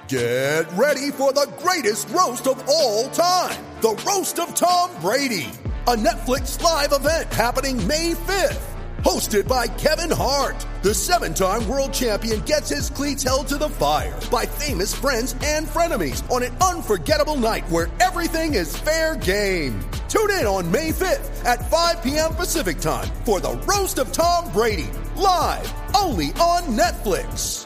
Get ready for the greatest roast of all time, the Roast of Tom Brady, a Netflix live event happening May 5th. Hosted by Kevin Hart, the 7-time world champion gets his cleats held to the fire by famous friends and frenemies on an unforgettable night where everything is fair game. Tune in on May 5th at 5 p.m. Pacific time for the Roast of Tom Brady, live only on Netflix.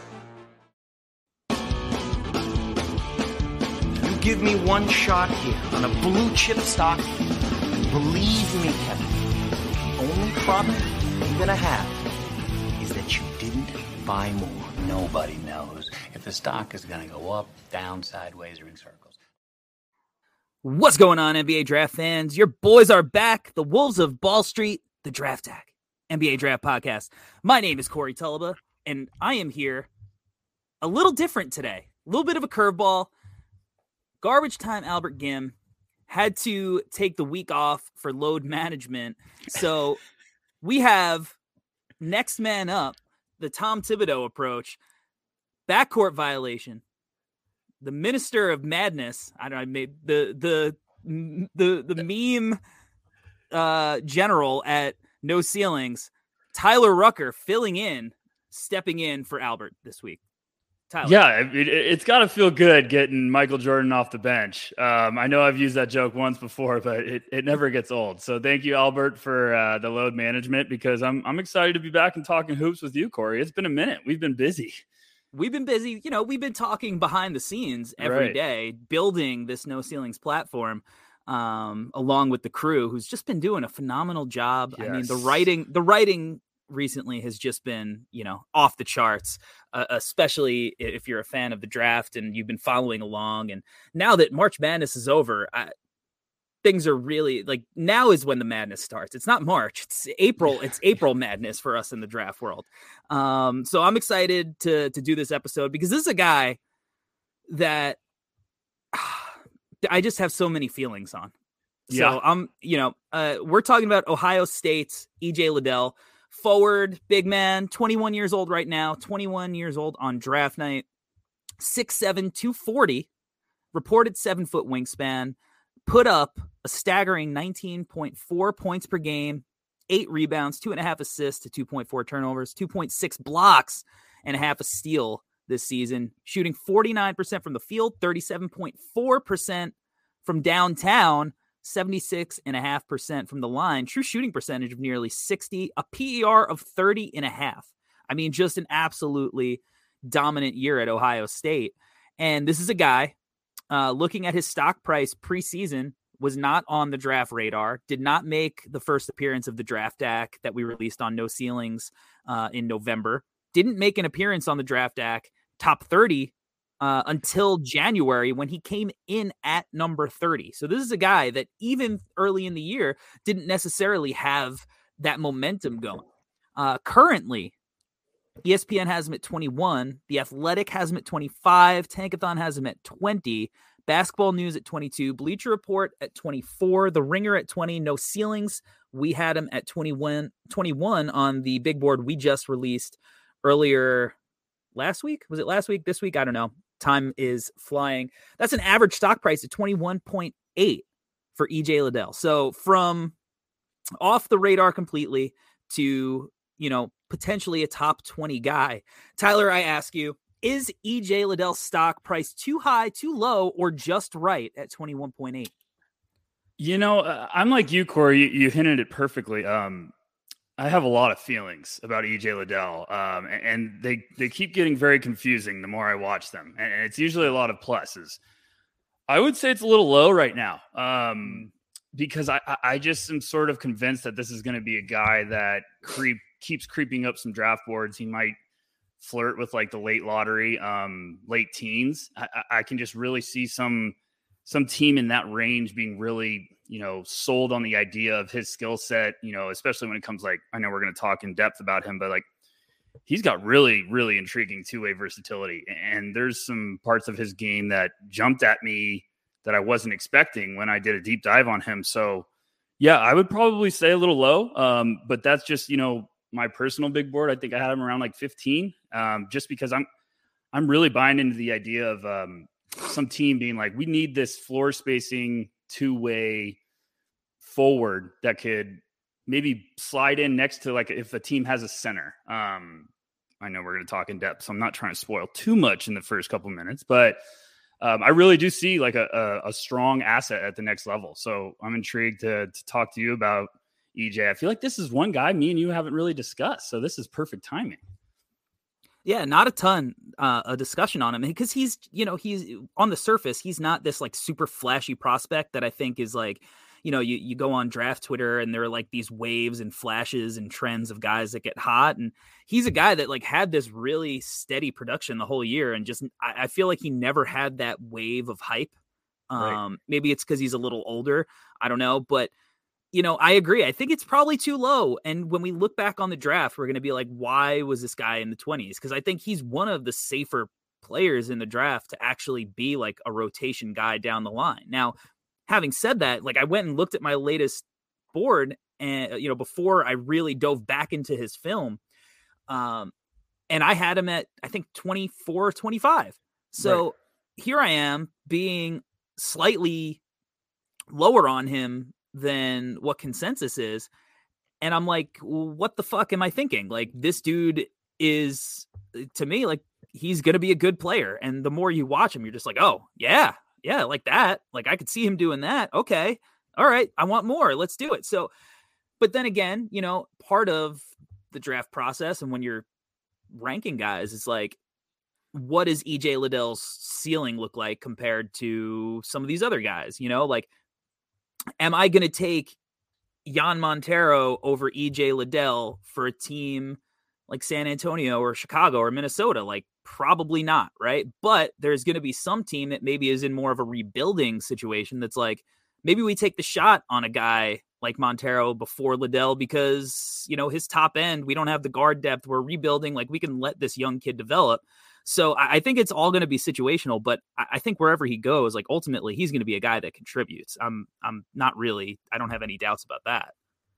You give me one shot here on a blue chip stock, believe me, Kevin, the only problem you're gonna have is that you didn't buy more. Nobody knows if the stock is gonna go up, down, sideways, or in circles. What's going on, NBA draft fans? Your boys are back. The Wolves of Ball Street, the Draft Tag, NBA Draft Podcast. My name is Corey Tulaba, and I am here a little different today. A little bit of a curveball. Garbage time Albert Gim had to take the week off for load management. So we have next man up, the Tom Thibodeau approach, backcourt violation, the Minister of Madness. I don't know, I made the meme general at No Ceilings, Tyler Rucker stepping in for Albert this week. Tyler. Yeah, it's got to feel good getting Michael Jordan off the bench. I know I've used that joke once before, but it never gets old. So thank you, Albert, for the load management, because I'm excited to be back and talking hoops with you, Corey. It's been a minute. We've been busy. We've been busy. You know, we've been talking behind the scenes every day, building this No Ceilings platform, along with the crew, who's just been doing a phenomenal job. Yes. I mean, the writing recently has just been, off the charts, especially if you're a fan of the draft and you've been following along. And now that March Madness is over, things are really now is when the madness starts. It's not March, it's April. It's April madness for us in the draft world. So I'm excited to do this episode because this is a guy that I just have so many feelings on. Yeah. So we're talking about Ohio State's EJ Liddell. Forward, big man, 21 years old right now, 21 years old on draft night, 6'7", 240, reported 7-foot wingspan, put up a staggering 19.4 points per game, 8 rebounds, 2.5 assists to 2.4 turnovers, 2.6 blocks, and a half a steal this season, shooting 49% from the field, 37.4% from downtown, 76.5% from the line, true shooting percentage of nearly 60, a PER of 30.5. I mean, just an absolutely dominant year at Ohio State. And this is a guy, looking at his stock price preseason, was not on the draft radar, did not make the first appearance of the draft deck that we released on No Ceilings in November, didn't make an appearance on the draft deck, top 30, until January when he came in at number 30. So this is a guy that even early in the year didn't necessarily have that momentum going. Currently, ESPN has him at 21. The Athletic has him at 25. Tankathon has him at 20. Basketball News at 22. Bleacher Report at 24. The Ringer at 20. No Ceilings, we had him at 21 on the big board we just released earlier last week. Was it last week? This week? I don't know. Time is flying. That's an average stock price of 21.8 for EJ Liddell. So from off the radar completely to, potentially a top 20 guy. Tyler, I ask you, is EJ Liddell's stock price too high, too low, or just right at 21.8? I'm like you, Corey. You hinted it perfectly. I have a lot of feelings about EJ Liddell, and they keep getting very confusing the more I watch them, and it's usually a lot of pluses. I would say it's a little low right now, because I just am sort of convinced that this is going to be a guy that keeps creeping up some draft boards. He might flirt with the late lottery, late teens. I can just really see some team in that range being really sold on the idea of his skill set, especially when it comes I know we're going to talk in depth about him, but he's got really, really intriguing two-way versatility. And there's some parts of his game that jumped at me that I wasn't expecting when I did a deep dive on him. So yeah, I would probably say a little low. But that's just, my personal big board. I think I had him around 15, just because I'm I'm really buying into the idea of some team being like, we need this floor spacing two-way forward that could maybe slide in next to, like, if a team has a center. I know we're going to talk in depth, so I'm not trying to spoil too much in the first couple minutes, but I really do see like a strong asset at the next level. So I'm intrigued to talk to you about EJ. I feel like this is one guy me and you haven't really discussed, so this is perfect timing. Yeah, not a ton of discussion on him because he's on the surface, he's not this like super flashy prospect that I think is like, you go on draft Twitter and there are like these waves and flashes and trends of guys that get hot. And he's a guy that like had this really steady production the whole year. And just, I feel like he never had that wave of hype. Right. Maybe it's because he's a little older. I don't know. But, I agree. I think it's probably too low. And when we look back on the draft, we're going to be like, why was this guy in the 20s? Because I think he's one of the safer players in the draft to actually be like a rotation guy down the line. Now, having said that, like I went and looked at my latest board and, before I really dove back into his film, and I had him at, I think 24, 25. So right. Here I am being slightly lower on him than what consensus is. And I'm like, what the fuck am I thinking? Like this dude is, to me, like he's going to be a good player. And the more you watch him, you're just like, oh yeah, like that. Like I could see him doing that. Okay. All right. I want more. Let's do it. So, but then again, part of the draft process and when you're ranking guys, it's like, what does EJ Liddell's ceiling look like compared to some of these other guys? Like, am I going to take Jan Montero over EJ Liddell for a team like San Antonio or Chicago or Minnesota? Like, probably not, right? But there's going to be some team that maybe is in more of a rebuilding situation that's like, maybe we take the shot on a guy like Montero before Liddell because, his top end, we don't have the guard depth. We're rebuilding. Like, we can let this young kid develop. So I think it's all going to be situational, but I think wherever he goes, like ultimately he's going to be a guy that contributes. I'm not really, I don't have any doubts about that.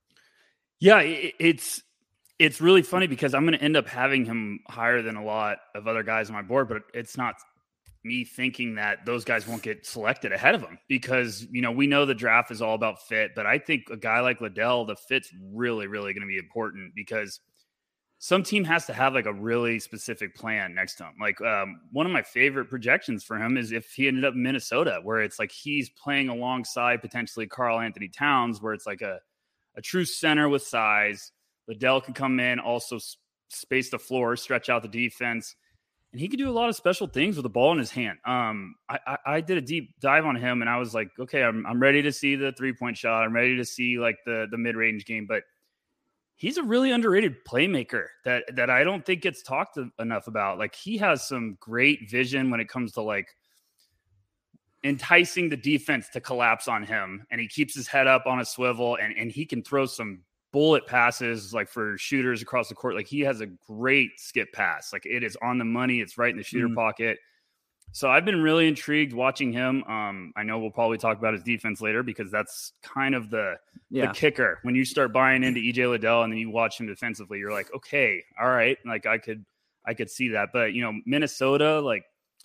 Yeah. It's really funny because I'm going to end up having him higher than a lot of other guys on my board, but it's not me thinking that those guys won't get selected ahead of him because, we know the draft is all about fit, but I think a guy like Liddell, the fit's really, really going to be important because some team has to have like a really specific plan next to him. Like one of my favorite projections for him is if he ended up in Minnesota, where it's like he's playing alongside potentially Karl-Anthony Towns, where it's like a true center with size. Liddell can come in, also space the floor, stretch out the defense, and he could do a lot of special things with the ball in his hand. I did a deep dive on him, and I was like, okay, I'm ready to see the 3-point shot. I'm ready to see like the mid-range game, but he's a really underrated playmaker that I don't think gets talked enough about. Like he has some great vision when it comes to like enticing the defense to collapse on him. And he keeps his head up on a swivel and he can throw some bullet passes like for shooters across the court. Like he has a great skip pass. Like it is on the money. It's right in the shooter pocket. So I've been really intrigued watching him. I know we'll probably talk about his defense later because that's kind of the kicker. When you start buying into EJ Liddell and then you watch him defensively, you're like, okay, all right. Like I could see that. But, Minnesota, like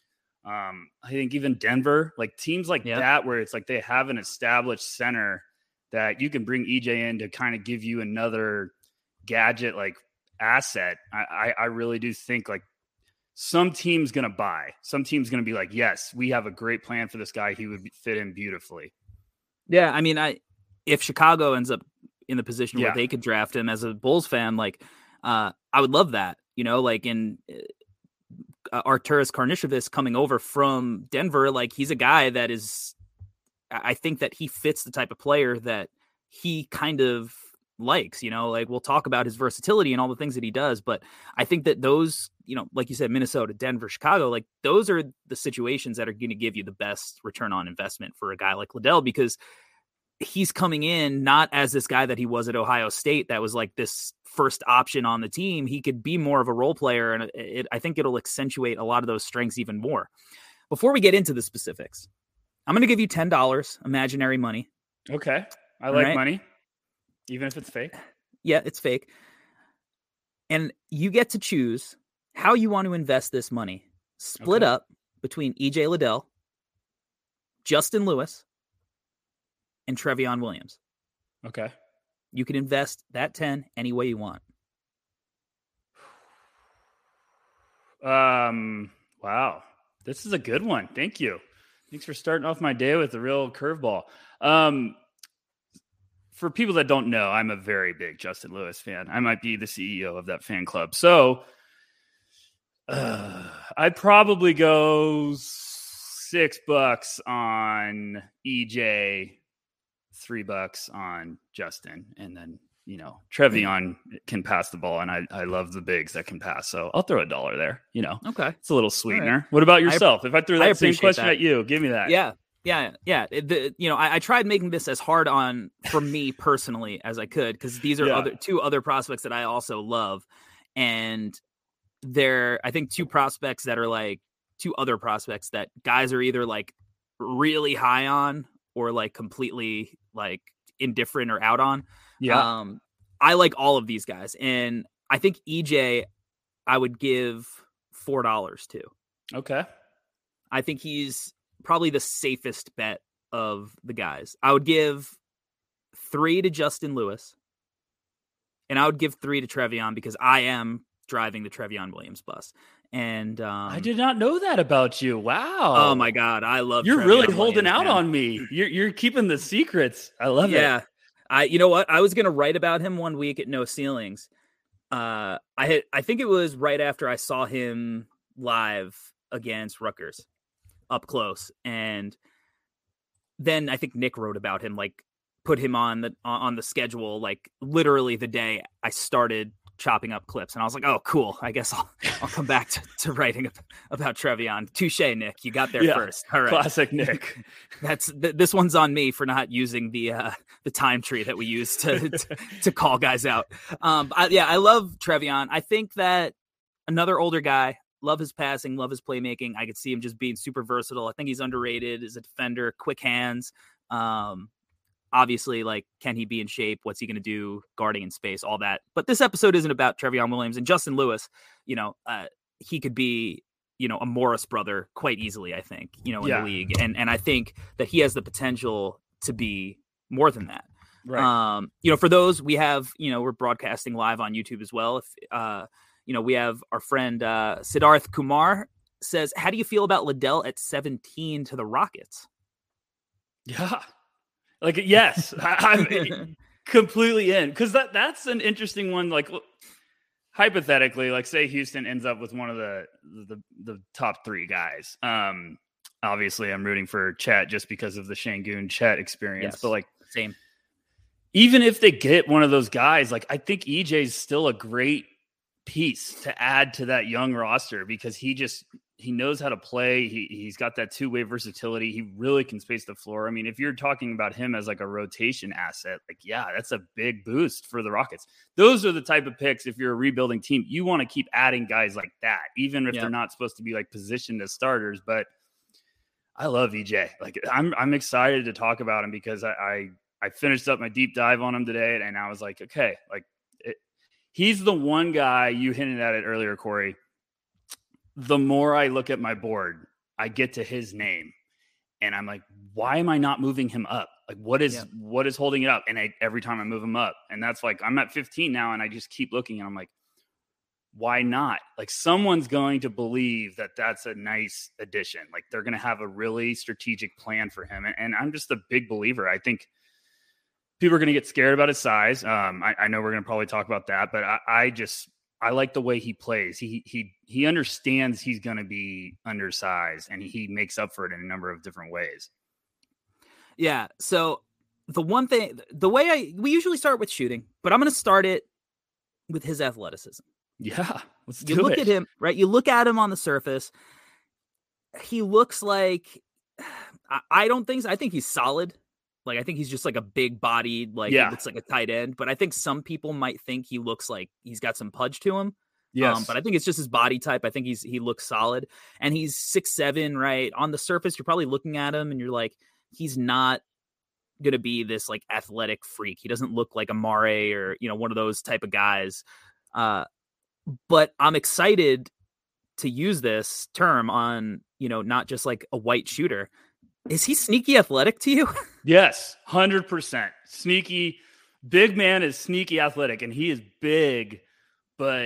I think even Denver, like teams like that, where it's like they have an established center that you can bring EJ in to kind of give you another gadget, like asset. I really do think like, some team's going to buy. Some team's going to be like, yes, we have a great plan for this guy. He would fit in beautifully. Yeah, I mean, if Chicago ends up in the position where they could draft him as a Bulls fan, like I would love that. Like in Arturas Karnisovas coming over from Denver, like he's a guy that is, I think that he fits the type of player that he kind of likes, like we'll talk about his versatility and all the things that he does. But I think that those, like you said, Minnesota, Denver, Chicago, like those are the situations that are going to give you the best return on investment for a guy like Liddell, because he's coming in not as this guy that he was at Ohio State that was like this first option on the team. He could be more of a role player, and I think it'll accentuate a lot of those strengths even more. Before we get into the specifics, I'm going to give you $10 imaginary money. Okay. I like money, even if it's fake. Yeah, it's fake. And you get to choose how you want to invest this money. split up between EJ Liddell, Justin Lewis, and Trevion Williams. Okay. You can invest that 10 any way you want. Wow. This is a good one. Thank you. Thanks for starting off my day with a real curveball. For people that don't know, I'm a very big Justin Lewis fan. I might be the CEO of that fan club. So I'd probably go $6 on EJ, $3 on Justin, and then Trevion can pass the ball, and I love the bigs that can pass. So I'll throw $1 there. Okay, it's a little sweetener. Right. What about yourself? If I threw that same question at you, give me that. Yeah. I tried making this as hard on for me personally as I could, because these are two other prospects that I also love, and they're, I think, two prospects that are like two other prospects that guys are either like really high on or like completely like indifferent or out on. Yeah. I like all of these guys, and I think EJ I would give $4 to. Okay. I think he's probably the safest bet of the guys. I would give 3 to Justin Lewis, and I would give 3 to Trevion, because I am driving the Trevion Williams bus. And I did not know that about you. Wow. Oh my God. I love You're Trevion really Williams, holding out man. on me. You're keeping the secrets. I love it. Yeah. You know what? I was going to write about him one week at No Ceilings. I think it was right after I saw him live against Rutgers up close. And then I think Nick wrote about him, like put him on the schedule, like literally the day I started chopping up clips. And I was like, oh, cool. I guess I'll come back to writing about Trevion. Touche, Nick. You got there first. All right. Classic Nick. This one's on me for not using the time tree that we use to call guys out. I love Trevion. I think that another older guy, love his passing, love his playmaking. I could see him just being super versatile. I think he's underrated as a defender, quick hands. Obviously, like, can he be in shape? What's he going to do guarding in space? All that. But this episode isn't about Trevion Williams and Justin Lewis. He could be, a Morris brother quite easily, I think, in the league. And I think that he has the potential to be more than that. Right. For those, we have, we're broadcasting live on YouTube as well. If, we have our friend Siddharth Kumar says, how do you feel about Liddell at 17 to the Rockets? Yeah. Like, yes, I'm completely in, because that's an interesting one. Like, hypothetically, like, say Houston ends up with one of the top 3 guys. Obviously, I'm rooting for Chet just because of the Şengün Chet experience. Yes, but like, same. Even if they get one of those guys, like, I think EJ is still a great piece to add to that young roster, because he knows how to play. He's got that two-way versatility. He really can space the floor. I mean, if you're talking about him as like a rotation asset, like, yeah, that's a big boost for the Rockets. Those are the type of picks, if you're a rebuilding team, you want to keep adding guys like that, even if they're not supposed to be like positioned as starters. But I love EJ. Like, I'm excited to talk about him, because I finished up my deep dive on him today, and I was like, okay, like, he's the one guy, you hinted at it earlier, Corey. The more I look at my board, I get to his name, and I'm like, why am I not moving him up? Like, what is holding it up? And every time I move him up, and that's like, I'm at 15 now, and I just keep looking, and I'm like, why not? Like, someone's going to believe that that's a nice addition. Like, they're going to have a really strategic plan for him. And I'm just a big believer. I think people are going to get scared about his size. I know we're going to probably talk about that, but I like the way he plays. He understands he's going to be undersized, and he makes up for it in a number of different ways. Yeah. So the one thing, we usually start with shooting, but I'm going to start it with his athleticism. Yeah. You look at him, right? You look at him on the surface. He looks like, I think he's solid. Like, I think he's just like a big bodied, like, he looks like a tight end, but I think some people might think he looks like he's got some pudge to him. Yes. But I think it's just his body type. I think he looks solid, and he's 6'7", right? On the surface, you're probably looking at him and you're like, he's not going to be this like athletic freak. He doesn't look like a Mare or, one of those type of guys. But I'm excited to use this term on, not just like a white shooter. Is he sneaky athletic to you? Yes, 100%. Sneaky. Big man is sneaky athletic, and he is big, but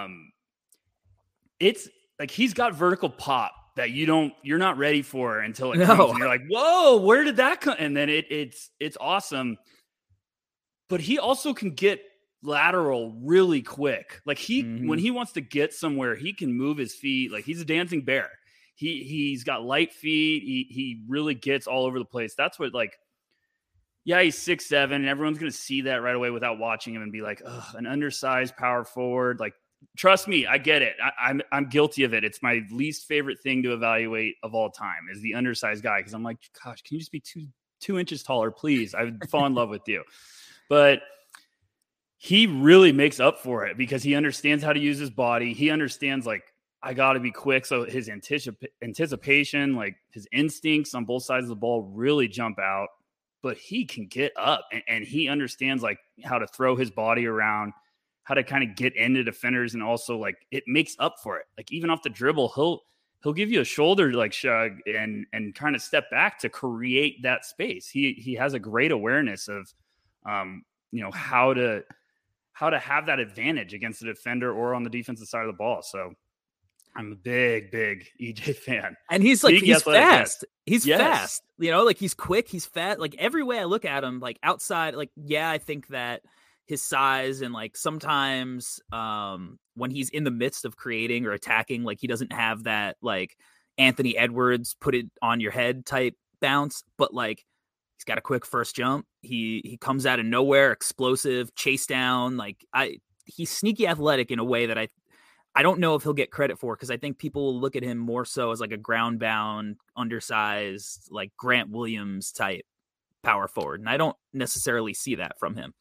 it's like he's got vertical pop that you're not ready for until it comes, and you're like, whoa, where did that come? And then it's awesome. But he also can get lateral really quick. Like when he wants to get somewhere, he can move his feet. Like he's a dancing bear. He's got light feet. He really gets all over the place. That's what, like, yeah, he's 6'7", and everyone's going to see that right away without watching him and be like, ugh, an undersized power forward. Like, trust me, I get it. I'm guilty of it. It's my least favorite thing to evaluate of all time is the undersized guy. Cause I'm like, gosh, can you just be two inches taller, please? I would fall in love with you. But he really makes up for it because he understands how to use his body. He understands, like, I got to be quick. So his anticipation, like his instincts on both sides of the ball really jump out. But he can get up and he understands, like, how to throw his body around, how to kind of get into defenders. And also, like, it makes up for it. Like, even off the dribble, he'll give you a shoulder, like, shrug and kind of step back to create that space. He has a great awareness of, how to have that advantage against the defender or on the defensive side of the ball. So I'm a big EJ fan. And he's like, he's fast. He's fast, like he's quick. He's fast. Like every way I look at him, like outside, like, yeah, I think that his size and like sometimes when he's in the midst of creating or attacking, like he doesn't have that like Anthony Edwards put it on your head type bounce, but like he's got a quick first jump. He comes out of nowhere, explosive, chase down. Like he's sneaky athletic in a way that I don't know if he'll get credit for, because I think people will look at him more so as like a ground bound, undersized, like Grant Williams type power forward. And I don't necessarily see that from him.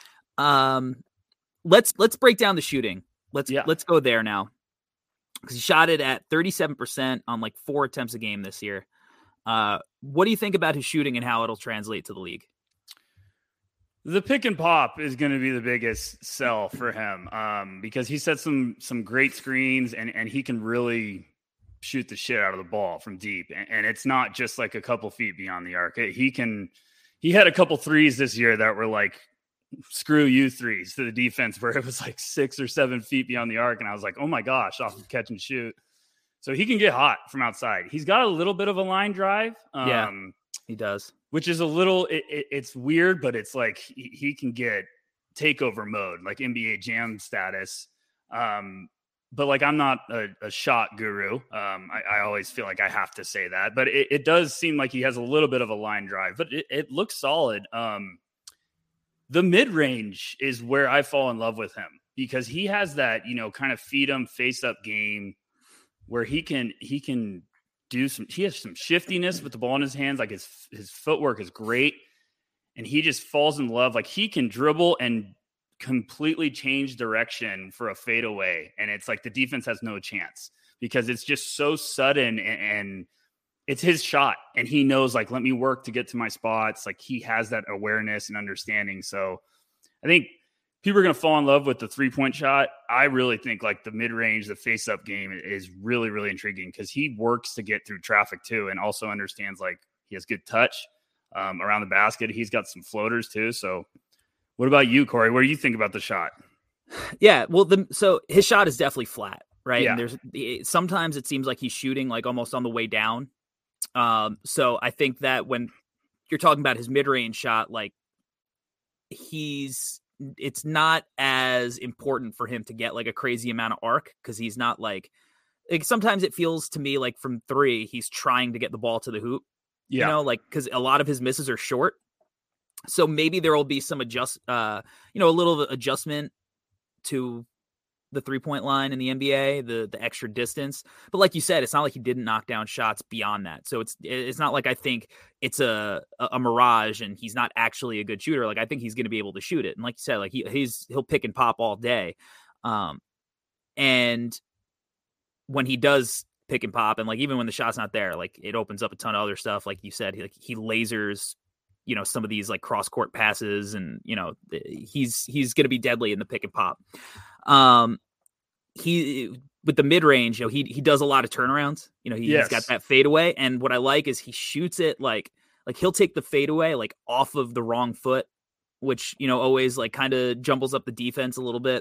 Let's break down the shooting. Let's go there now. Because he shot it at 37% on like 4 attempts a game this year. What do you think about his shooting and how it'll translate to the league? The pick and pop is going to be the biggest sell for him because he set some great screens and he can really shoot the shit out of the ball from deep. And it's not just like a couple feet beyond the arc. He had a couple threes this year that were like, screw you threes to the defense, where it was like 6 or 7 feet beyond the arc. And I was like, oh my gosh, off of catch and shoot. So he can get hot from outside. He's got a little bit of a line drive. Yeah, he does. Which is a little, it's weird, but it's like he can get takeover mode, like NBA Jam status. But like, I'm not a shot guru. I always feel like I have to say that, but it does seem like he has a little bit of a line drive, but it looks solid. The mid-range is where I fall in love with him because he has that, kind of feed him face up game where he can he has some shiftiness with the ball in his hands. Like his footwork is great. And he just falls in love. Like he can dribble and completely change direction for a fadeaway. And it's like the defense has no chance because it's just so sudden and it's his shot. And he knows, like, let me work to get to my spots. Like he has that awareness and understanding. So I think people are going to fall in love with the 3-point shot. I really think like the mid-range, the face-up game is really, really intriguing because he works to get through traffic too and also understands, like, he has good touch around the basket. He's got some floaters too. So what about you, Corey? What do you think about the shot? Yeah, well, so his shot is definitely flat, right? Yeah. And sometimes it seems like he's shooting like almost on the way down. So I think that when you're talking about his mid-range shot, like it's not as important for him to get like a crazy amount of arc because he's not like sometimes it feels to me like from 3, he's trying to get the ball to the hoop, like because a lot of his misses are short. So maybe there will be some a little adjustment to the 3-point line in the NBA, the extra distance. But like you said, it's not like he didn't knock down shots beyond that. So it's not like I think it's a mirage and he's not actually a good shooter. Like I think he's going to be able to shoot it. And like you said, like he'll pick and pop all day. And when he does pick and pop, and like even when the shot's not there, like it opens up a ton of other stuff. Like you said, he lasers, some of these like cross court passes, and he's going to be deadly in the pick and pop. with the mid-range, he does a lot of turnarounds. He's got that fadeaway. And what I like is he shoots it like he'll take the fadeaway like off of the wrong foot, which, always like kind of jumbles up the defense a little bit.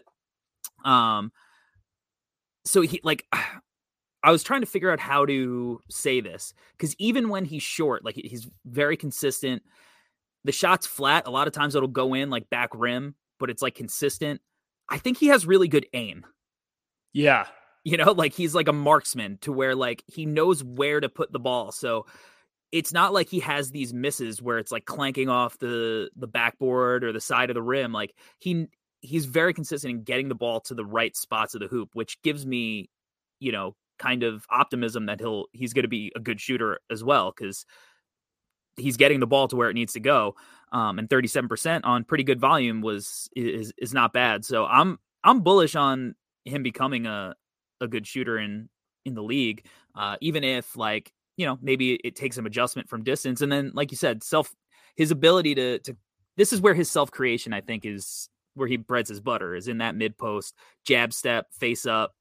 So he I was trying to figure out how to say this, because even when he's short, like he's very consistent. The shot's flat. A lot of times it'll go in like back rim, but it's like consistent. I think he has really good aim. Yeah. He's like a marksman to where like he knows where to put the ball. So it's not like he has these misses where it's like clanking off the backboard or the side of the rim. Like he's very consistent in getting the ball to the right spots of the hoop, which gives me, kind of optimism that he's going to be a good shooter as well, because he's getting the ball to where it needs to go. And 37% on pretty good volume is not bad. So I'm bullish on him becoming a good shooter in the league, even if maybe it takes some adjustment from distance. And then, like you said, his ability to this is where his self-creation, I think, is where he breads his butter, is in that mid post jab step, face up.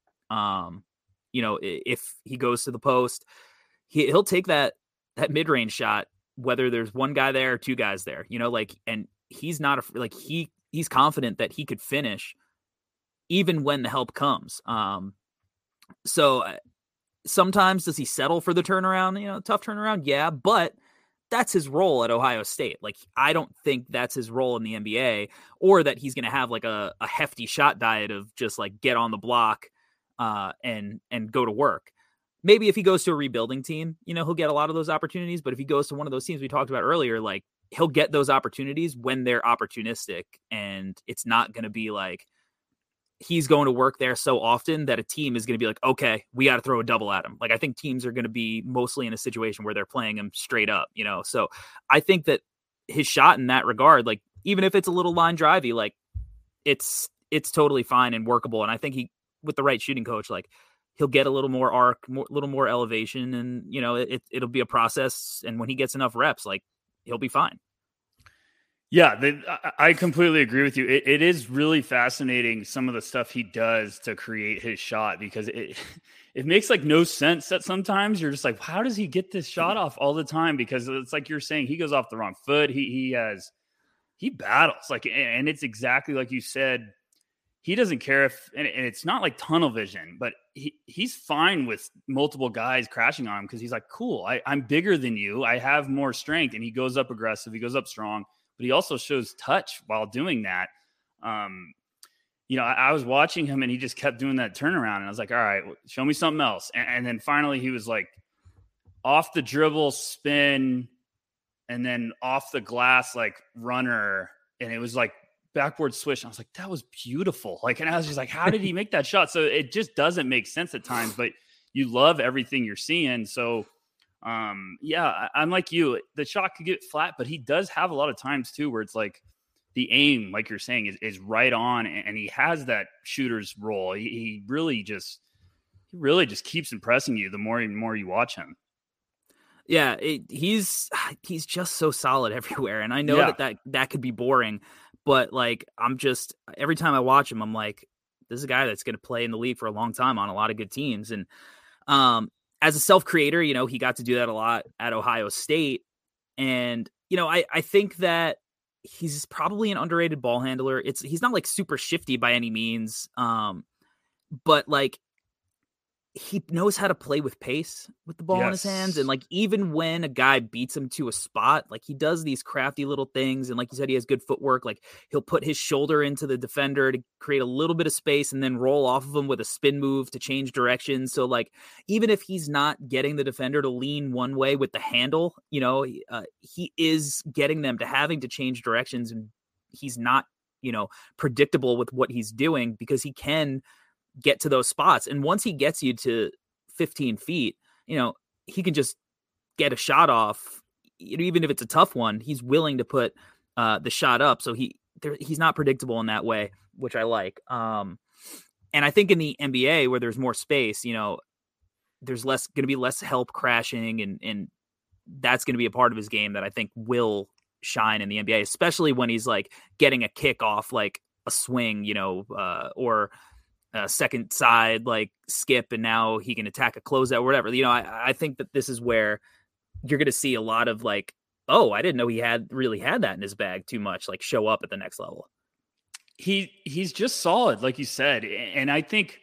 If he goes to the post, he'll take that mid-range shot, whether there's one guy there or two guys there, and he's not he's confident that he could finish even when the help comes. So sometimes does he settle for the turnaround, tough turnaround? Yeah, but that's his role at Ohio State. Like, I don't think that's his role in the NBA, or that he's going to have like a hefty shot diet of just like get on the block and go to work. Maybe if he goes to a rebuilding team, he'll get a lot of those opportunities. But if he goes to one of those teams we talked about earlier, like, he'll get those opportunities when they're opportunistic, and it's not going to be like he's going to work there so often that a team is going to be like, okay, we got to throw a double at him. Like, I think teams are going to be mostly in a situation where they're playing him straight up, So I think that his shot in that regard, like, even if it's a little line drivey, like it's totally fine and workable. And I think he, with the right shooting coach, like, he'll get a little more arc, a little more elevation, and, it'll be a process. And when he gets enough reps, like, he'll be fine. Yeah, I completely agree with you. It is really fascinating, some of the stuff he does to create his shot, because it makes like no sense that sometimes you're just like, how does he get this shot off all the time? Because it's like you're saying, he goes off the wrong foot. He battles, like, and it's exactly like you said. He doesn't care if, and it's not like tunnel vision, but he's fine with multiple guys crashing on him, because he's like, cool, I'm bigger than you. I have more strength. And he goes up aggressive. He goes up strong. But he also shows touch while doing that. I was watching him, and he just kept doing that turnaround. And I was like, all right, show me something else. And then finally he was like off the dribble spin, and then off the glass, like runner. And it was like backboard swish. And I was like, that was beautiful. Like, and I was just like, how did he make that shot? So it just doesn't make sense at times, but you love everything you're seeing. So I'm like you. The shot could get flat, but he does have a lot of times too where it's like the aim, like you're saying, is right on, and he has that shooter's role. He really just keeps impressing you the more and more you watch him. Yeah, he's just so solid everywhere, and I know that could be boring, but like, I'm just, every time I watch him, I'm like, this is a guy that's going to play in the league for a long time on a lot of good teams. And as a self-creator, he got to do that a lot at Ohio State. And, I think that he's probably an underrated ball handler. He's not like super shifty by any means. But like, he knows how to play with pace with the ball in his hands. And like, even when a guy beats him to a spot, like, he does these crafty little things. And like you said, he has good footwork. Like, he'll put his shoulder into the defender to create a little bit of space and then roll off of him with a spin move to change direction. So like, even if he's not getting the defender to lean one way with the handle, he is getting them to having to change directions, and he's not, predictable with what he's doing, because he can get to those spots. And once he gets you to 15 feet, he can just get a shot off, even if it's a tough one. He's willing to put the shot up. So he's not predictable in that way, which I like. And I think in the NBA, where there's more space, there's going to be less help crashing, and that's going to be a part of his game that I think will shine in the NBA, especially when he's like getting a kick off, like a swing, or second side like skip, and now he can attack a closeout or whatever. I think that this is where you're going to see a lot of like, oh, I didn't know he really had that in his bag too much, like show up at the next level. He's just solid, like you said. And I think,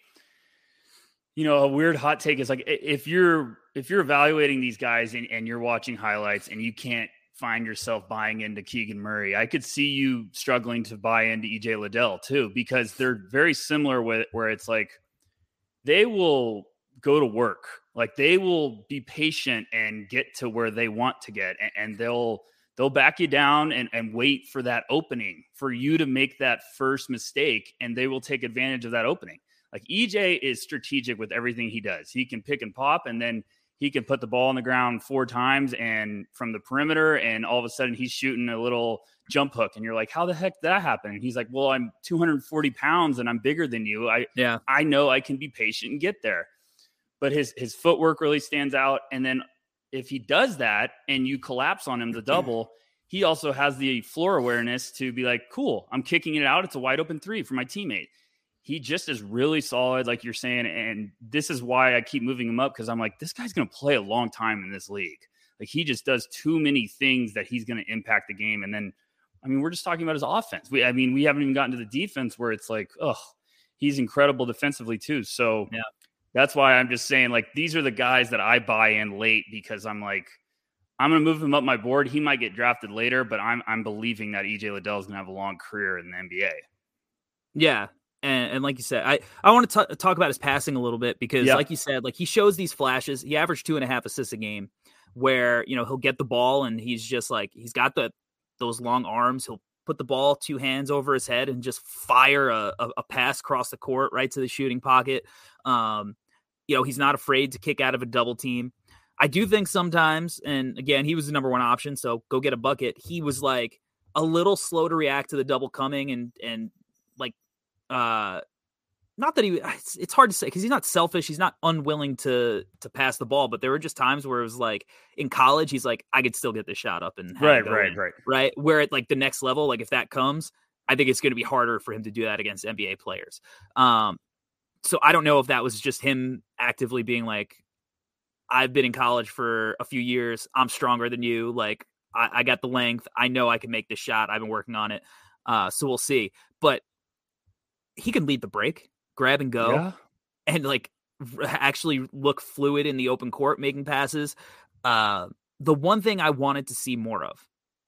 a weird hot take is like, if you're evaluating these guys and you're watching highlights and you can't find yourself buying into Keegan Murray, I could see you struggling to buy into EJ Liddell too, because they're very similar where it's like they will go to work. Like they will be patient and get to where they want to get, and they'll back you down and wait for that opening for you to make that first mistake, and they will take advantage of that opening. Like EJ is strategic with everything he does. He can pick and pop, and then he can put the ball on the ground 4 times and from the perimeter, and all of a sudden he's shooting a little jump hook, and you're like, how the heck did that happen? And he's like, well, I'm 240 pounds and I'm bigger than you. I know I can be patient and get there. But his footwork really stands out. And then if he does that and you collapse on him the double, he also has the floor awareness to be like, cool, I'm kicking it out. It's a wide open 3 for my teammate. He just is really solid, like you're saying. And this is why I keep moving him up, because I'm like, this guy's going to play a long time in this league. Like he just does too many things that he's going to impact the game. And then, we're just talking about his offense. We haven't even gotten to the defense where it's like, oh, he's incredible defensively too. So yeah. That's why I'm just saying, like, these are the guys that I buy in late, because I'm like, I'm going to move him up my board. He might get drafted later, but I'm believing that EJ Liddell is going to have a long career in the NBA. Yeah. And like you said, I want to talk about his passing a little bit, because like you said, like he shows these flashes. He averaged 2.5 assists a game where, he'll get the ball and he's just like, he's got those long arms. He'll put the ball 2 hands over his head and just fire a pass across the court right to the shooting pocket. He's not afraid to kick out of a double team. I do think sometimes, and again, he was the number 1 option, so go get a bucket. He was like a little slow to react to the double coming, and like, not that it's hard to say because he's not selfish. He's not unwilling to pass the ball, but there were just times where it was like in college, he's like, I could still get this shot up and right. Where at like the next level, like if that comes, I think it's going to be harder for him to do that against NBA players. So I don't know if that was just him actively being like, I've been in college for a few years. I'm stronger than you. Like I got the length. I know I can make this shot. I've been working on it. So we'll see. But he can lead the break, grab and go, and like actually look fluid in the open court, making passes. The one thing I wanted to see more of,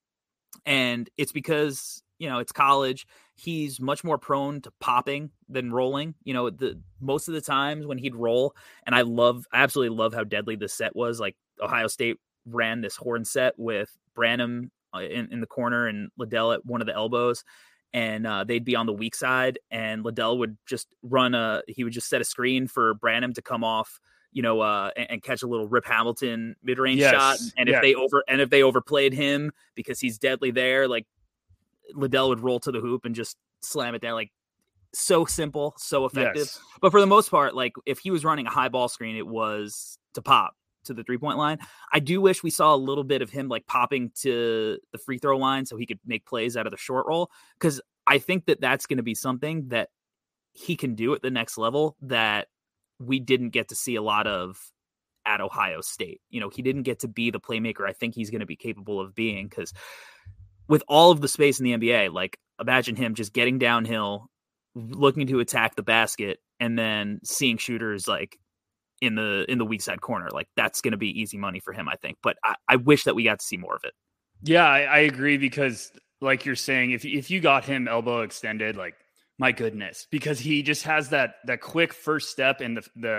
and it's because, it's college. He's much more prone to popping than rolling. Most of the times when he'd roll, and I absolutely love how deadly this set was. Like Ohio State ran this horn set with Branham in the corner and Liddell at one of the elbows, and they'd be on the weak side, and Liddell would just he would just set a screen for Branham to come off, and catch a little Rip Hamilton mid-range shot. And if they overplayed him because he's deadly there, like Liddell would roll to the hoop and just slam it down. Like so simple, so effective. Yes. But for the most part, like if he was running a high ball screen, it was to pop to the 3-point line. I do wish we saw a little bit of him like popping to the free throw line so he could make plays out of the short roll. Cause I think that that's going to be something that he can do at the next level that we didn't get to see a lot of at Ohio State. He didn't get to be the playmaker I think he's going to be capable of being, because with all of the space in the NBA, like imagine him just getting downhill, looking to attack the basket, and then seeing shooters like in the weak side corner. Like that's going to be easy money for him, I think. But I wish that we got to see more of it. Yeah, I agree, because like you're saying, if you got him elbow extended, like my goodness, because he just has that quick first step, and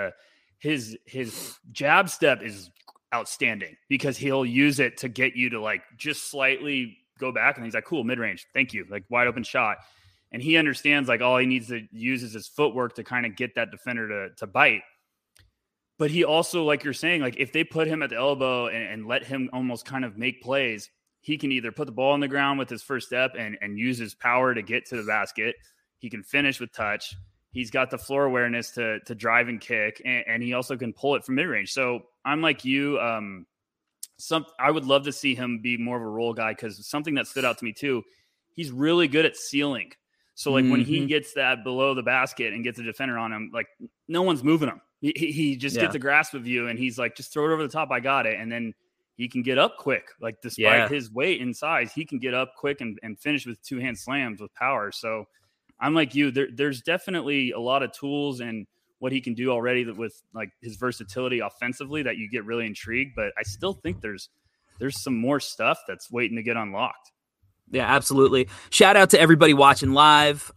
his jab step is outstanding because he'll use it to get you to like just slightly go back, and he's like, cool, mid-range, thank you, like wide open shot. And he understands like all he needs to use is his footwork to kind of get that defender to bite. But he also, like you're saying, like if they put him at the elbow and let him almost kind of make plays, he can either put the ball on the ground with his first step and use his power to get to the basket. He can finish with touch. He's got the floor awareness to drive and kick, and he also can pull it from mid-range. So I'm like you. I would love to see him be more of a role guy, because something that stood out to me too, he's really good at sealing. So like when he gets that below the basket and gets a defender on him, like no one's moving him. He just gets a grasp of you and he's like, just throw it over the top. I got it. And then he can get up quick. Like despite his weight and size, he can get up quick and finish with 2-hand slams with power. So I'm like you, there's definitely a lot of tools and what he can do already with like his versatility offensively that you get really intrigued. But I still think there's some more stuff that's waiting to get unlocked. Yeah, absolutely. Shout out to everybody watching live,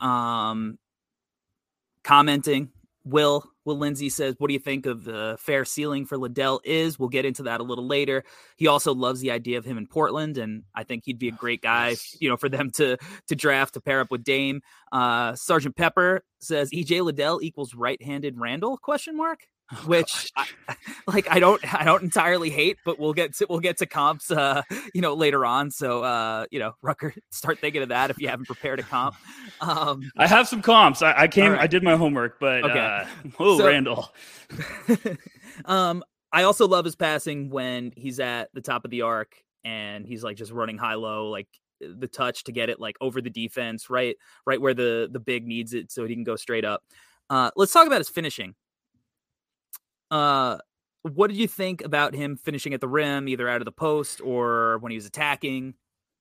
commenting. Will Lindsay says, what do you think of the fair ceiling for Liddell is? We'll get into that a little later. He also loves the idea of him in Portland, and I think he'd be a great guy, for them to draft to pair up with Dame. Sergeant Pepper says EJ Liddell equals right-handed Randall ? Which I don't entirely hate, but we'll get to comps later on. So Rucker, start thinking of that if you haven't prepared a comp. I have some comps. I did my homework, but okay. Randall. I also love his passing when he's at the top of the arc and he's like just running high-low, like the touch to get it like over the defense, right where the big needs it so he can go straight up. Let's talk about his finishing. What did you think about him finishing at the rim, either out of the post or when he was attacking?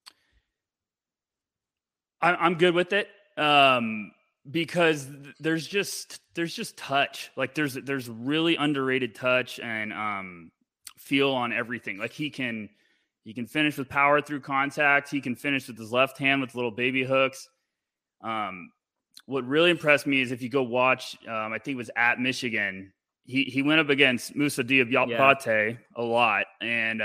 I'm good with it. Because there's just touch. Like there's really underrated touch and feel on everything. Like he can finish with power through contact. He can finish with his left hand with little baby hooks. What really impressed me is if you go watch, I think it was at Michigan. He went up against Moussa Diabate a lot, and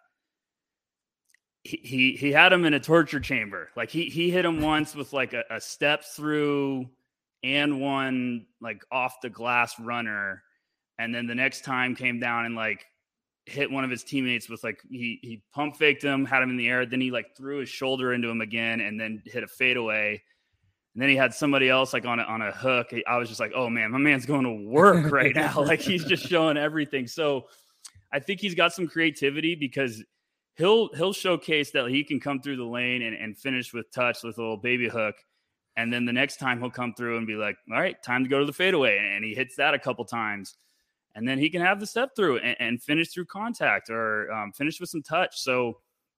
he had him in a torture chamber. Like he hit him once with like a step through and one like off the glass runner, and then the next time came down and like hit one of his teammates with like he pump faked him, had him in the air, then he like threw his shoulder into him again, and then hit a fadeaway. And then he had somebody else like on a hook. I was just like, oh man, my man's going to work right now. Like he's just showing everything. So I think he's got some creativity because he'll showcase that he can come through the lane and finish with touch with a little baby hook. And then the next time he'll come through and be like, all right, time to go to the fadeaway. And he hits that a couple times. And then he can have the step through and finish through contact or finish with some touch. So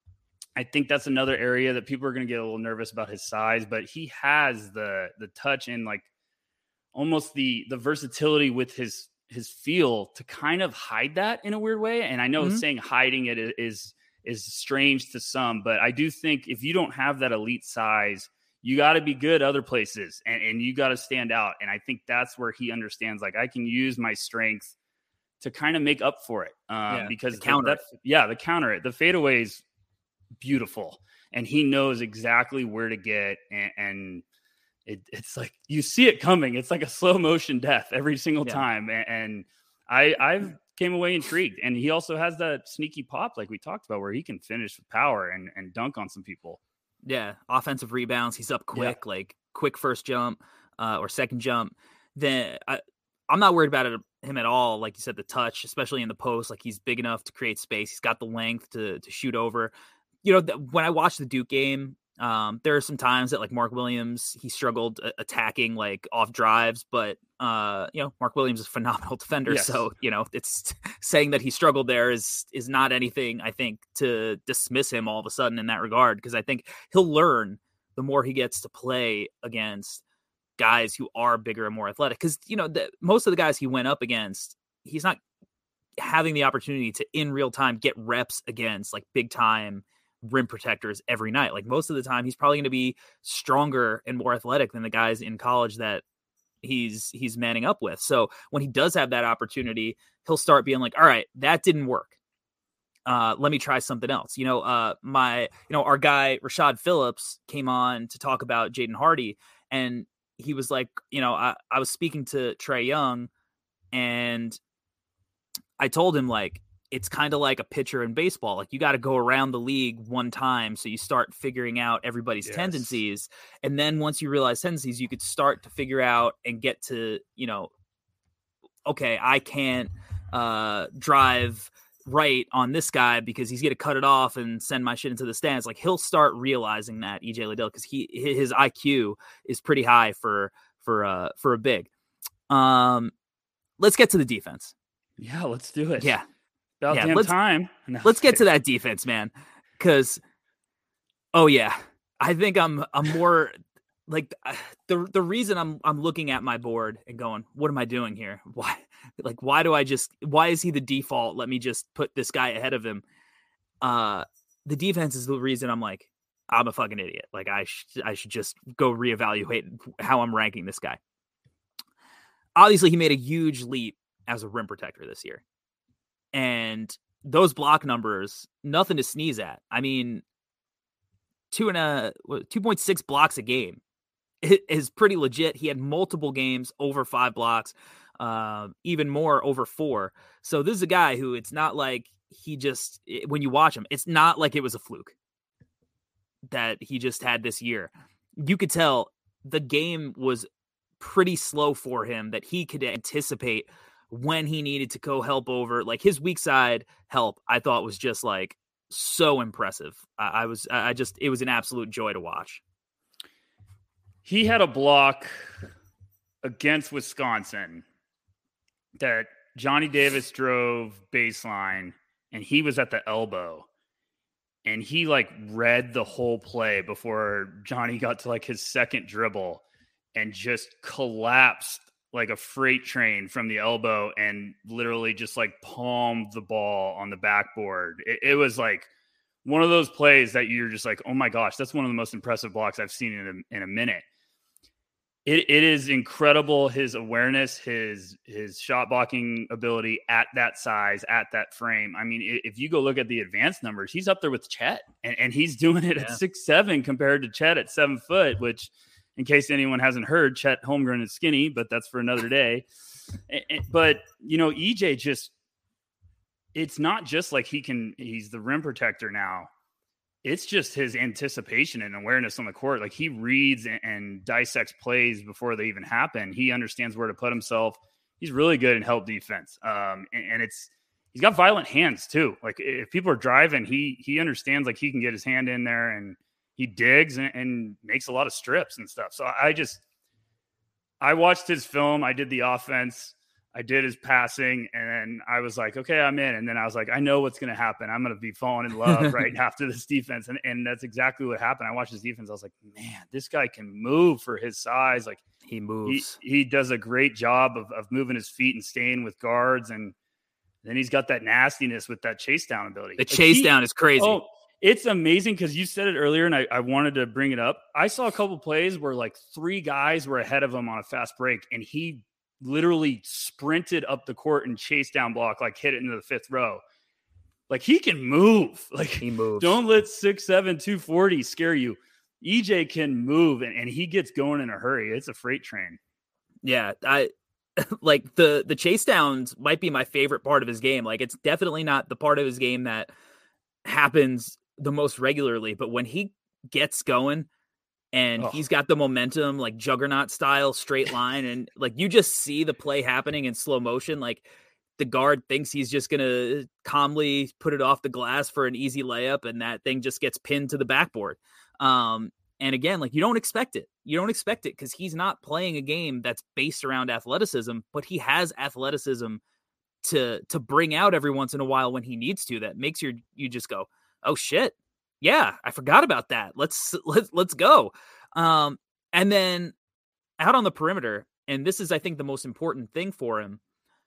I think that's another area that people are going to get a little nervous about his size, but he has the touch and like almost the versatility with his feel to kind of hide that in a weird way. And I know saying hiding it is strange to some, but I do think if you don't have that elite size, you got to be good other places and you got to stand out. And I think that's where he understands, like, I can use my strength to kind of make up for it. Because the counter the fadeaway is beautiful and he knows exactly where to get. And it's like, you see it coming. It's like a slow motion death every single time. And I've came away intrigued. And he also has that sneaky pop, like we talked about, where he can finish with power and dunk on some people. Yeah. Offensive rebounds. He's up quick, like quick first jump or second jump. Then I'm not worried about him at all. Like you said, the touch, especially in the post, like he's big enough to create space. He's got the length to shoot over. You know, when I watched the Duke game, there are some times that like Mark Williams, he struggled attacking like off drives, but Mark Williams is a phenomenal defender. Yes. So, it's saying that he struggled there is not anything, I think, to dismiss him all of a sudden in that regard. Because I think he'll learn the more he gets to play against guys who are bigger and more athletic. Because, most of the guys he went up against, he's not having the opportunity to in real time get reps against like big time rim protectors every night. Like most of the time he's probably going to be stronger and more athletic than the guys in college that he's manning up with. So when he does have that opportunity, he'll start being like, all right, that didn't work. Let me try something else. Our guy Rashad Phillips came on to talk about Jaden Hardy, and he was like, I was speaking to Trae Young and I told him, like, it's kind of like a pitcher in baseball. Like, you got to go around the league one time. So you start figuring out everybody's tendencies. And then once you realize tendencies, you could start to figure out and get to, okay, I can't drive right on this guy because he's going to cut it off and send my shit into the stands. Like he'll start realizing that EJ Liddell, because his IQ is pretty high for a big. Let's get to the defense. Yeah, let's do it. Yeah. About damn time. No, let's get to that defense, man. Because, I think I'm more like the reason I'm looking at my board and going, what am I doing here? Why is he the default? Let me just put this guy ahead of him. The defense is the reason I'm like, I'm a fucking idiot. Like I should just go reevaluate how I'm ranking this guy. Obviously, he made a huge leap as a rim protector this year. And those block numbers, nothing to sneeze at. I mean, 2.6 blocks a game is pretty legit. He had multiple games over 5 blocks, even more over 4. So this is a guy who it's not like when you watch him, it's not like it was a fluke that he just had this year. You could tell the game was pretty slow for him, that he could anticipate when he needed to go help over. Like his weak side help, I thought was just like so impressive. It was an absolute joy to watch. He had a block against Wisconsin that Johnny Davis drove baseline and he was at the elbow and he like read the whole play before Johnny got to like his second dribble and just collapsed like a freight train from the elbow and literally just like palmed the ball on the backboard. It was like one of those plays that you're just like, oh my gosh, that's one of the most impressive blocks I've seen in a minute. It is incredible. His awareness, his shot blocking ability at that size, at that frame. I mean, if you go look at the advanced numbers, he's up there with Chet and he's doing it at 6'7" compared to Chet at 7 foot, which, in case anyone hasn't heard, Chet Holmgren is skinny, but that's for another day. But, EJ just, it's not just like he's the rim protector now. It's just his anticipation and awareness on the court. Like he reads and dissects plays before they even happen. He understands where to put himself. He's really good in help defense. And he's got violent hands too. Like if people are driving, he understands like he can get his hand in there and he digs and makes a lot of strips and stuff. So I watched his film. I did the offense. I did his passing, and then I was like, okay, I'm in. And then I was like, I know what's going to happen. I'm going to be falling in love right after this defense. And that's exactly what happened. I watched his defense. I was like, man, this guy can move for his size. Like he moves. He does a great job of moving his feet and staying with guards. And then he's got that nastiness with that chase down ability. The chase down is crazy. Oh, it's amazing because you said it earlier, and I wanted to bring it up. I saw a couple plays where like 3 guys were ahead of him on a fast break, and he literally sprinted up the court and chase down block, like hit it into the 5th row. Like he can move. Like he moves. Don't let 6'7", 240 scare you. EJ can move and he gets going in a hurry. It's a freight train. Yeah. I like the chase downs might be my favorite part of his game. Like it's definitely not the part of his game that happens the most regularly, but when he gets going, and he's got the momentum, like juggernaut style, straight line. And like, you just see the play happening in slow motion. Like the guard thinks he's just going to calmly put it off the glass for an easy layup. And that thing just gets pinned to the backboard. And again, like you don't expect it. You don't expect it because he's not playing a game that's based around athleticism, but he has athleticism to bring out every once in a while when he needs to. That makes you just go, oh shit. Yeah, I forgot about that. Let's go. And then out on the perimeter, and this is, I think, the most important thing for him.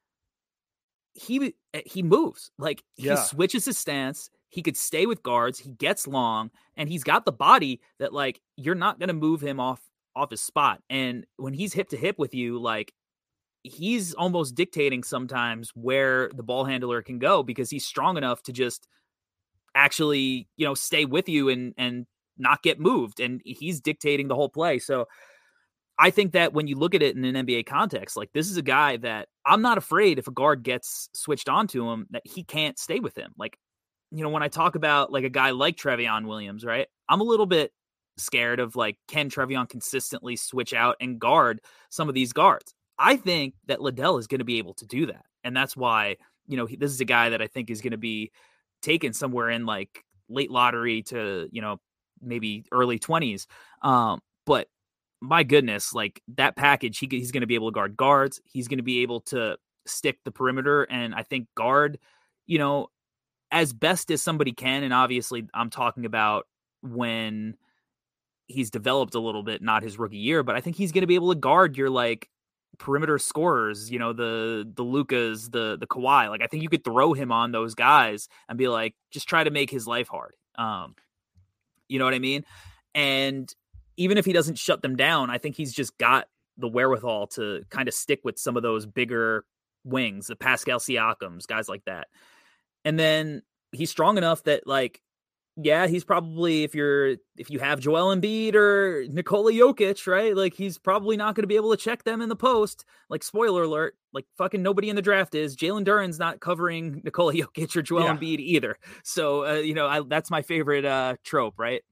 He moves. Like he switches his stance. He could stay with guards. He gets long, and he's got the body that like you're not going to move him off his spot. And when he's hip to hip with you, like he's almost dictating sometimes where the ball handler can go because he's strong enough to just actually, stay with you and not get moved. And he's dictating the whole play. So I think that when you look at it in an NBA context, like this is a guy that I'm not afraid if a guard gets switched onto him that he can't stay with him. Like, when I talk about like a guy like Trevion Williams, right? I'm a little bit scared of like, can Trevion consistently switch out and guard some of these guards? I think that Liddell is going to be able to do that. And that's why this is a guy that I think is going to be taken somewhere in like late lottery to, maybe early 20s. But my goodness, like that package, he's going to be able to guard guards. He's going to be able to stick the perimeter. And I think guard, as best as somebody can. And obviously I'm talking about when he's developed a little bit, not his rookie year, but I think he's going to be able to guard your like perimeter scorers, the Lukas, the Kawhi. Like I think you could throw him on those guys and be like, just try to make his life hard. You know what I mean? And even if he doesn't shut them down, I think he's just got the wherewithal to kind of stick with some of those bigger wings, the Pascal Siakams, guys like that. And then he's strong enough that like, yeah, he's probably, if you have Joel Embiid or Nikola Jokic, right? Like he's probably not going to be able to check them in the post. Like spoiler alert, like fucking nobody in the draft is. Jalen Duren's not covering Nikola Jokic or Joel Embiid either. So, that's my favorite trope, right?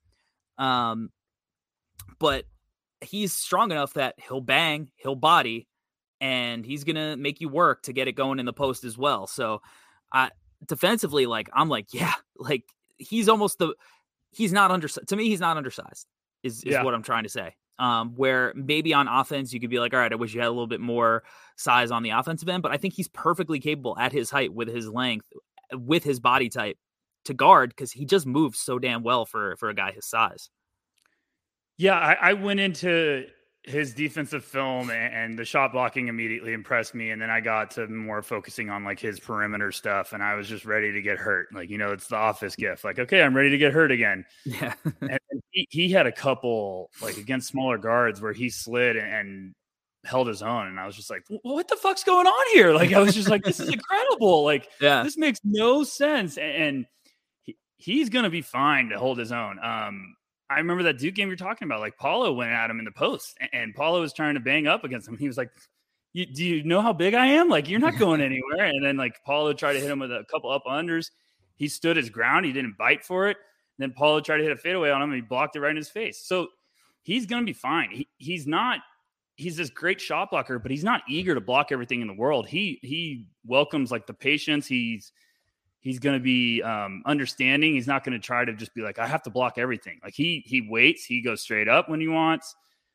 But he's strong enough that he'll bang, he'll body, and he's going to make you work to get it going in the post as well. So defensively, like, I'm like, yeah, like he's not undersized. To me, he's not undersized is what I'm trying to say. Where maybe on offense, you could be like, all right, I wish you had a little bit more size on the offensive end, but I think he's perfectly capable at his height with his length, with his body type to guard, because he just moves so damn well for a guy his size. Yeah, I went into his defensive film and the shot blocking immediately impressed me. And then I got to more focusing on like his perimeter stuff. And I was just ready to get hurt. Like, it's the Office gift. Like, okay, I'm ready to get hurt again. Yeah. And he had a couple like against smaller guards where he slid and held his own. And I was just like, what the fuck's going on here? Like, I was just like, this is incredible. Like, This makes no sense. And he's going to be fine to hold his own. I remember that Duke game you're talking about, like Paulo went at him in the post and Paulo was trying to bang up against him. He was like, do you know how big I am? Like, you're not going anywhere. And then like Paulo tried to hit him with a couple up unders. He stood his ground. He didn't bite for it. And then Paulo tried to hit a fadeaway on him and he blocked it right in his face. So he's going to be fine. He's this great shot blocker, but he's not eager to block everything in the world. He welcomes like the patience. He's going to be understanding. He's not going to try to just be like, I have to block everything. Like he waits. He goes straight up when he wants.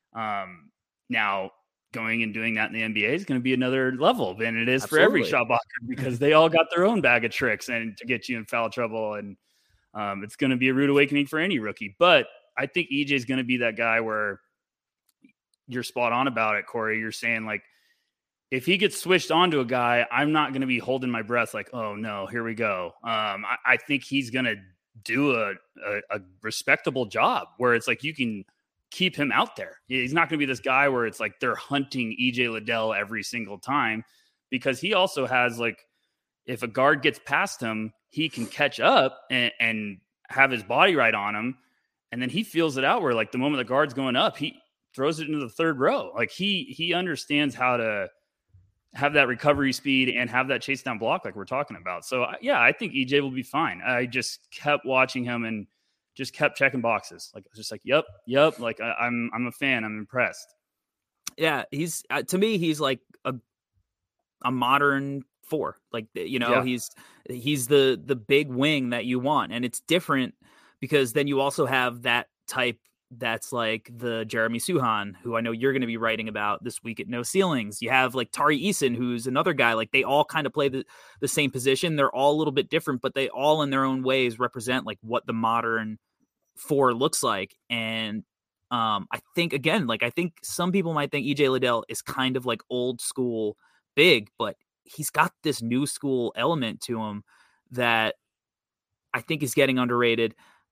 Now going and doing that in the NBA is going to be another level than it is Absolutely. For every shot blocker, because they all got their own bag of tricks and to get you in foul trouble. And it's going to be a rude awakening for any rookie. But I think EJ is going to be that guy where you're spot on about it, Corey. You're saying like, if he gets switched onto a guy, I'm not going to be holding my breath like, oh no, here we go. I think he's going to do a respectable job where it's like, you can keep him out there. He's not going to be this guy where it's like, they're hunting EJ Liddell every single time, because he also has like, if a guard gets past him, he can catch up and have his body right on him. And then he feels it out where like the moment the guard's going up, he throws it into the third row. Like he understands how to have that recovery speed and have that chase down block like we're talking about. So yeah, I think EJ will be fine. I just kept watching him and just kept checking boxes. Like, just like, yep. Like I'm a fan. I'm impressed. Yeah. He's to me, he's like a modern 4. Like, he's the big wing that you want. And it's different because then you also have that type that's like the Jeremy Suhan, who I know you're going to be writing about this week at No Ceilings. You have like Tari Eason, who's another guy. Like they all kind of play the same position. They're all a little bit different, but they all in their own ways represent like what the modern 4 looks like. And I think, again, like I think some people might think EJ Liddell is kind of like old school big, but he's got this new school element to him that I think is getting underrated.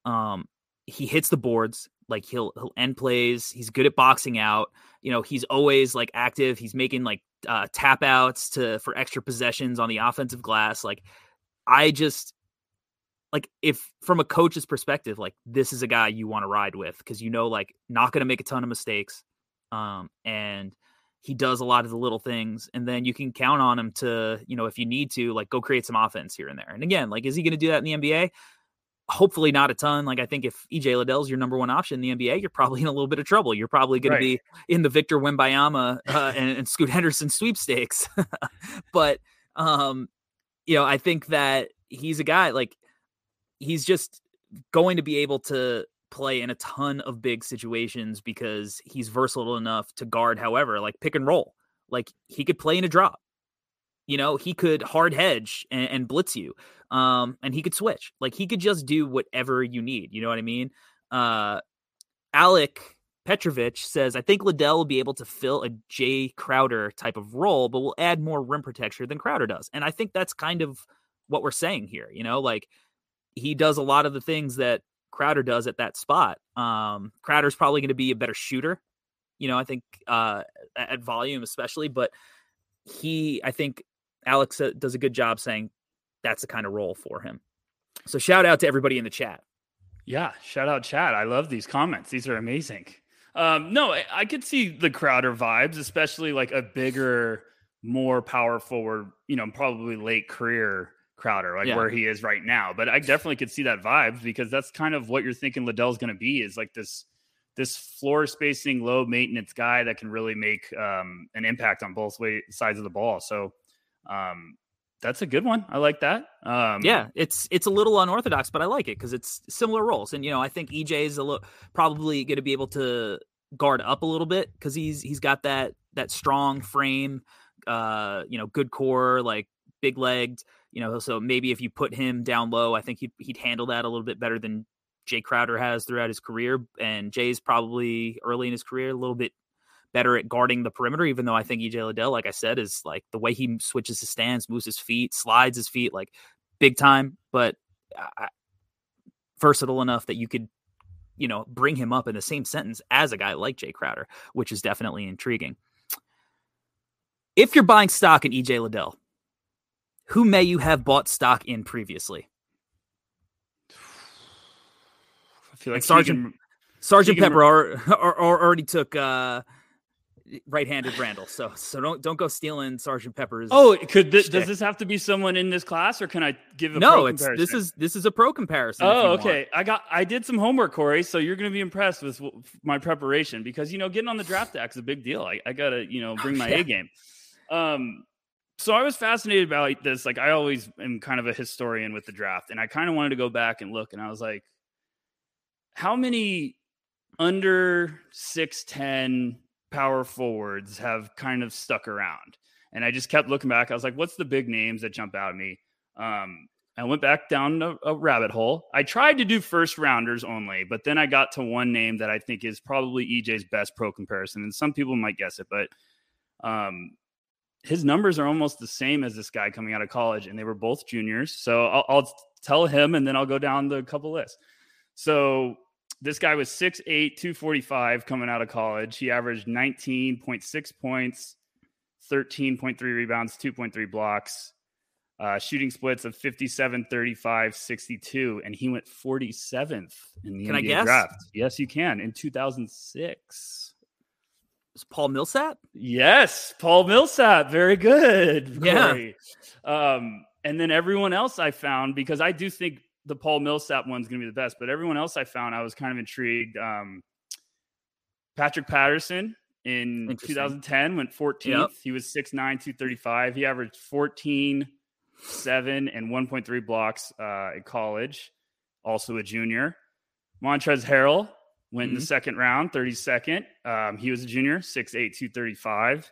He hits the boards. Like he'll end plays. He's good at boxing out. He's always like active. He's making like tap outs for extra possessions on the offensive glass. Like I just like, if from a coach's perspective, like this is a guy you want to ride with, because like not going to make a ton of mistakes. And he does a lot of the little things, and then you can count on him to, if you need to, like go create some offense here and there. And again, like, is he going to do that in the NBA? Hopefully not a ton. Like I think if EJ Liddell's your number 1 option in the NBA, you're probably in a little bit of trouble. You're probably going to be in the Victor Wembanyama and Scoot Henderson sweepstakes. But I think that he's a guy, like, he's just going to be able to play in a ton of big situations because he's versatile enough to guard however, like pick and roll. Like, he could play in a drop. He could hard hedge and blitz you. And he could switch. Like, he could just do whatever you need. You know what I mean? Alec Petrovich says, I think Liddell will be able to fill a Jay Crowder type of role, but will add more rim protection than Crowder does. And I think that's kind of what we're saying here. Like, he does a lot of the things that Crowder does at that spot. Crowder's probably going to be a better shooter, I think at volume especially, but I think Alex does a good job saying that's the kind of role for him. So shout out to everybody in the chat. Yeah, shout out chat. I love these comments. These are amazing. No, I could see the Crowder vibes, especially like a bigger, more power forward, probably late career Crowder, where he is right now. But I definitely could see that vibes because that's kind of what you're thinking Liddell's going to be, is like this floor spacing, low maintenance guy that can really make an impact on both sides of the ball. So that's a good one. I like that. It's a little unorthodox, but I like it because it's similar roles. And, I think EJ is probably going to be able to guard up a little bit because he's got that strong frame, good core, like big legged, so maybe if you put him down low, I think he'd handle that a little bit better than Jay Crowder has throughout his career. And Jay's probably early in his career a little bit better at guarding the perimeter, even though I think EJ Liddell, like I said, is like the way he switches his stance, moves his feet, slides his feet, like big time, but versatile enough that you could, bring him up in the same sentence as a guy like Jay Crowder, which is definitely intriguing. If you're buying stock in EJ Liddell, who may you have bought stock in previously? I feel like Sergeant Pepper already took right-handed Randall, so don't go stealing Sergeant Pepper's. Oh, does this have to be someone in this class, or can I give a pro comparison? This is a pro comparison. Oh, okay. I did some homework, Corey, so you're going to be impressed with my preparation because getting on the draft deck is a big deal. I gotta bring my A game. So I was fascinated about this. Like, I always am kind of a historian with the draft, and I kind of wanted to go back and look, and I was like, how many under 6'10" power forwards have kind of stuck around? And I just kept looking back. I was like, what's the big names that jump out at me? I went back down a rabbit hole. I tried to do first rounders only, but then I got to one name that I think is probably EJ's best pro comparison. And some people might guess it, but his numbers are almost the same as this guy coming out of college, and they were both juniors. So I'll tell him, and then I'll go down the couple lists. So this guy was 6'8", 245 coming out of college. He averaged 19.6 points, 13.3 rebounds, 2.3 blocks, shooting splits of 57, 35, 62, and he went 47th in the NBA draft. Yes, you can. In 2006. Was Paul Millsap? Yes, Paul Millsap. Very good, Corey. Yeah. And then everyone else I found, because I do think the Paul Millsap one's going to be the best, but everyone else I found, I was kind of intrigued. Patrick Patterson in 2010 went 14th. Yep. He was 6'9", 235. He averaged 14, 7, and 1.3 blocks in college. Also a junior. Montrezl Harrell went in the second round, 32nd. He was a junior, 6'8", 235.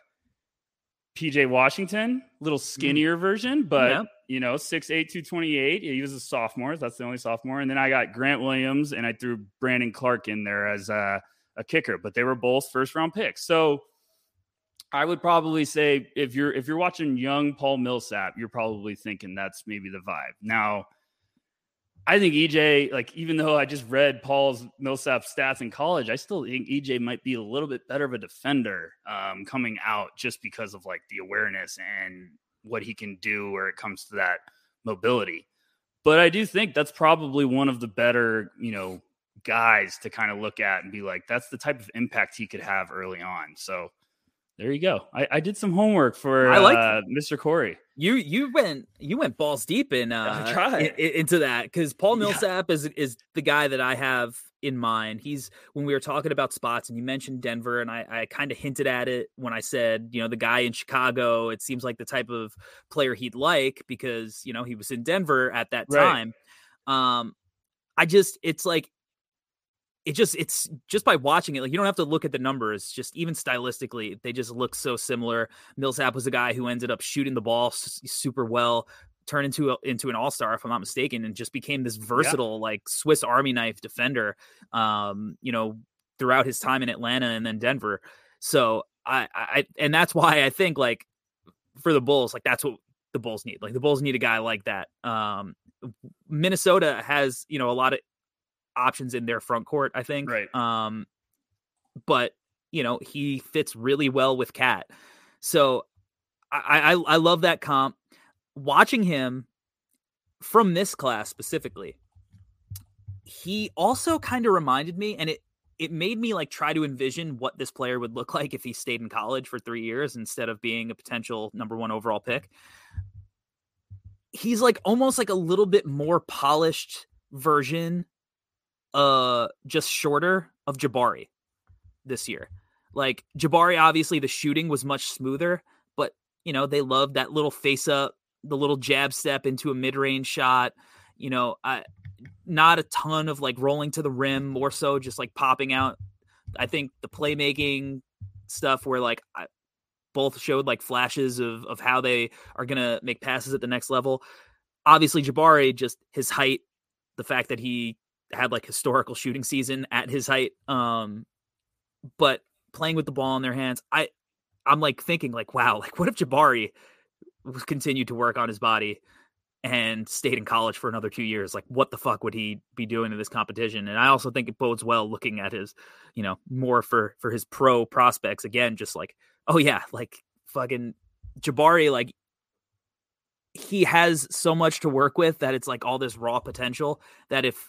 PJ Washington, little skinnier version, but 6'8", 228. He was a sophomore. That's the only sophomore. And then I got Grant Williams, and I threw Brandon Clark in there as a kicker. But they were both first round picks. So I would probably say if you're watching young Paul Millsap, you're probably thinking that's maybe the vibe. Now, I think EJ, like, even though I just read Paul's Millsap stats in college, I still think EJ might be a little bit better of a defender coming out, just because of like the awareness and what he can do where it comes to that mobility. But I do think that's probably one of the better, guys to kind of look at and be like, that's the type of impact he could have early on. So There you go. I did some homework for Mr. Corey. You went balls deep into that, because Paul Millsap is the guy that I have in mind. He's, when we were talking about spots and you mentioned Denver, and I kind of hinted at it when I said, the guy in Chicago, it seems like the type of player he'd like, because, he was in Denver at that time. It's just by watching it, like, you don't have to look at the numbers, just even stylistically, they just look so similar. Millsap was a guy who ended up shooting the ball super well, turned into an all-star, if I'm not mistaken, and just became this versatile, like Swiss Army knife defender, throughout his time in Atlanta and then Denver. So and that's why I think, like, for the Bulls, like, that's what the Bulls need. Like, the Bulls need a guy like that. Minnesota has, a lot of options in their front court, I think. Right. But he fits really well with Cat. So I love that comp. Watching him from this class specifically, he also kind of reminded me, and it made me like try to envision what this player would look like if he stayed in college for 3 years instead of being a potential number 1 overall pick. He's like almost like a little bit more polished version, just shorter, of Jabari this year. Like, Jabari, obviously the shooting was much smoother, but they loved that little face up, the little jab step into a mid-range shot, not a ton of like rolling to the rim, more so just like popping out. I think the playmaking stuff where like both showed like flashes of how they are going to make passes at the next level. Obviously Jabari, just his height, the fact that he had like historical shooting season at his height. But playing with the ball in their hands, I'm like thinking like, wow, like what if Jabari continued to work on his body and stayed in college for another 2 years? Like, what the fuck would he be doing in this competition? And I also think it bodes well looking at his, more for his pro prospects. Again, just like, oh yeah, like fucking Jabari, like he has so much to work with that it's like all this raw potential that if,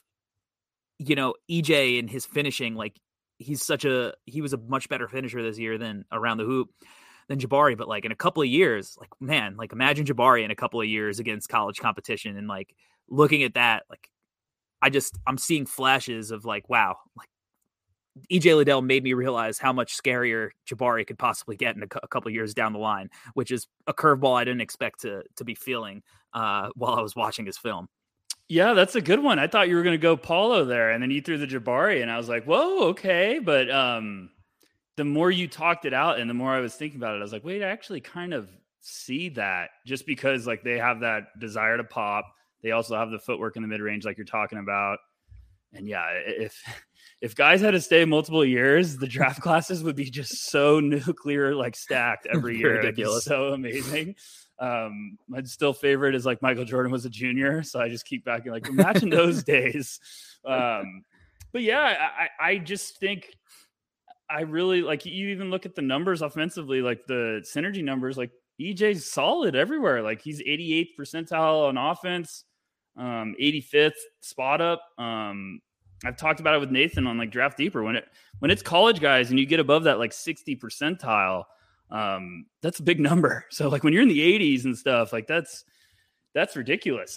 EJ in his finishing, like he was a much better finisher this year than around the hoop than Jabari, but like in a couple of years, like, man, like imagine Jabari in a couple of years against college competition. And like looking at that, like I'm seeing flashes of like, wow, like EJ Liddell made me realize how much scarier Jabari could possibly get in a couple of years down the line, which is a curveball I didn't expect to be feeling while I was watching his film. Yeah, that's a good one. I thought you were going to go Paulo there, and then you threw the Jabari, and I was like, whoa, okay. But the more you talked it out and the more I was thinking about it, I was like, wait, I actually kind of see that, just because like they have that desire to pop. They also have the footwork in the mid-range like you're talking about. And yeah, if guys had to stay multiple years, the draft classes would be just so nuclear, like stacked every year. Ridiculous. So amazing. My still favorite is like Michael Jordan was a junior. So I just keep backing, like, imagine those days. But yeah, I just think I really like, you even look at the numbers offensively, like the synergy numbers, like EJ's solid everywhere. Like he's 88th percentile on offense, 85th spot up. I've talked about it with Nathan on like Draft Deeper, when it's college guys and you get above that like 60 percentile, that's a big number. So like when you're in the 80s and stuff, like that's ridiculous.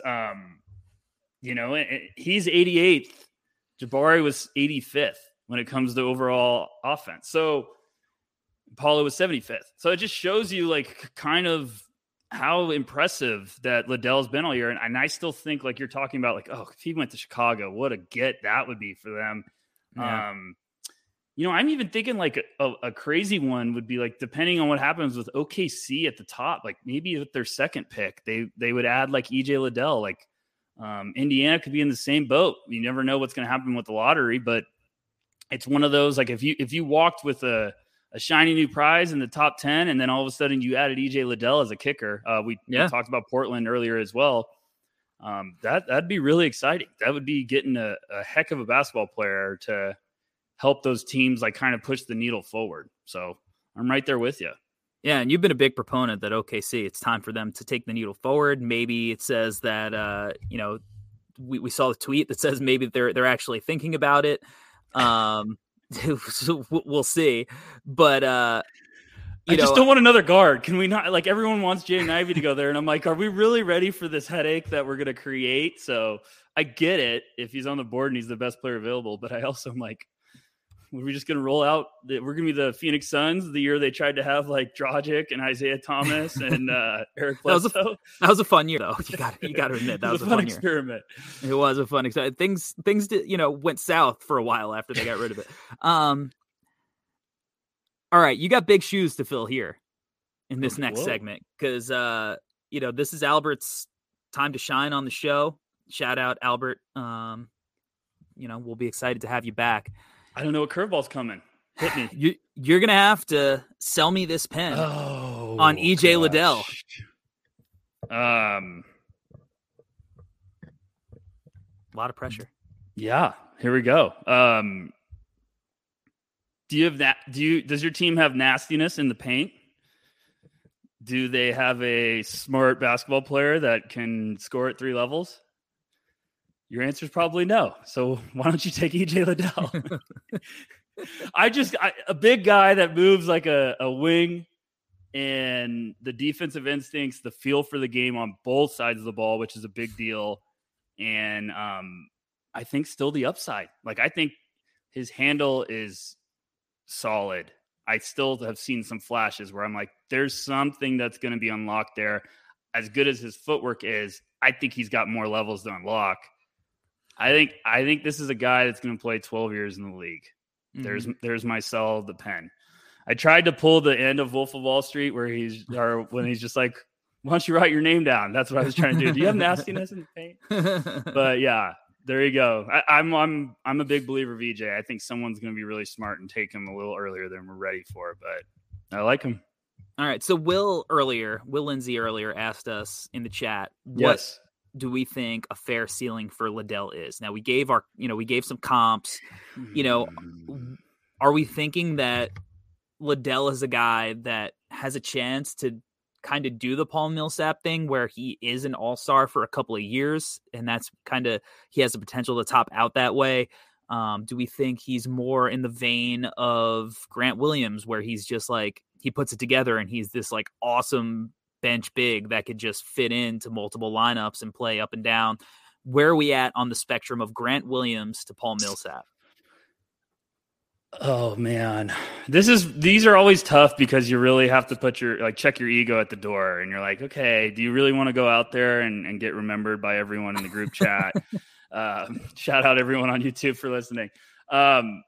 He's 88th. Jabari was 85th when it comes to overall offense. So Paulo was 75th. So it just shows you like kind of how impressive that Liddell's been all year. And I still think, like you're talking about, like, oh, if he went to Chicago, what a get that would be for them. Yeah. I'm even thinking like a crazy one would be like, depending on what happens with OKC at the top, like maybe with their second pick, they would add like EJ Liddell. Like Indiana could be in the same boat. You never know what's going to happen with the lottery, but it's one of those, like if you walked with a shiny new prize in the top 10, and then all of a sudden you added EJ Liddell as a kicker. We talked about Portland earlier as well. That'd be really exciting. That would be getting a heck of a basketball player to help those teams like kind of push the needle forward. So I'm right there with you. Yeah, and you've been a big proponent that OKC, it's time for them to take the needle forward. Maybe it says that we saw the tweet that says maybe they're actually thinking about it. So we'll see. But I just don't want another guard. Can we not? Like, everyone wants Jaden Ivey to go there, and I'm like, are we really ready for this headache that we're going to create? So I get it if he's on the board and he's the best player available, but I also am like, are we just going to roll out? We're going to be the Phoenix Suns the year they tried to have like Dragic and Isaiah Thomas and Eric Bledsoe. That was a fun year, though. You got to admit that was a fun experiment. Year. It was a fun experiment. Things did, went south for a while after they got rid of it. All right, you got big shoes to fill here in this next segment because, this is Albert's time to shine on the show. Shout out, Albert. We'll be excited to have you back. I don't know what curveball's coming. Hit me. You're going to have to sell me this pen on EJ Liddell. A lot of pressure. Yeah, here we go. Do you have that? Does your team have nastiness in the paint? Do they have a smart basketball player that can score at 3 levels? Your answer is probably no. So why don't you take EJ Liddell? A big guy that moves like a wing, and the defensive instincts, the feel for the game on both sides of the ball, which is a big deal. And I think still the upside. Like, I think his handle is solid. I still have seen some flashes where I'm like, there's something that's going to be unlocked there. As good as his footwork is, I think he's got more levels to unlock. I think this is a guy that's going to play 12 years in the league. Mm-hmm. There's my sell the pen. I tried to pull the end of Wolf of Wall Street when he's just like, why don't you write your name down? That's what I was trying to do. Do you have nastiness in the paint? But yeah, there you go. I'm a big believer of EJ. I think someone's going to be really smart and take him a little earlier than we're ready for, but I like him. All right. So Will Lindsay earlier asked us in the chat, yes, do we think a fair ceiling for Liddell is? Now we gave some comps, are we thinking that Liddell is a guy that has a chance to kind of do the Paul Millsap thing where he is an all-star for a couple of years, and that's he has the potential to top out that way? Do we think he's more in the vein of Grant Williams, where he's just like, he puts it together and he's this like awesome bench big that could just fit into multiple lineups and play up and down? Where are we at on the spectrum of Grant Williams to Paul Millsap? Oh man, these are always tough because you really have to check your ego at the door, and you're like, okay, do you really want to go out there and get remembered by everyone in the group chat? Shout out everyone on YouTube for listening. I'm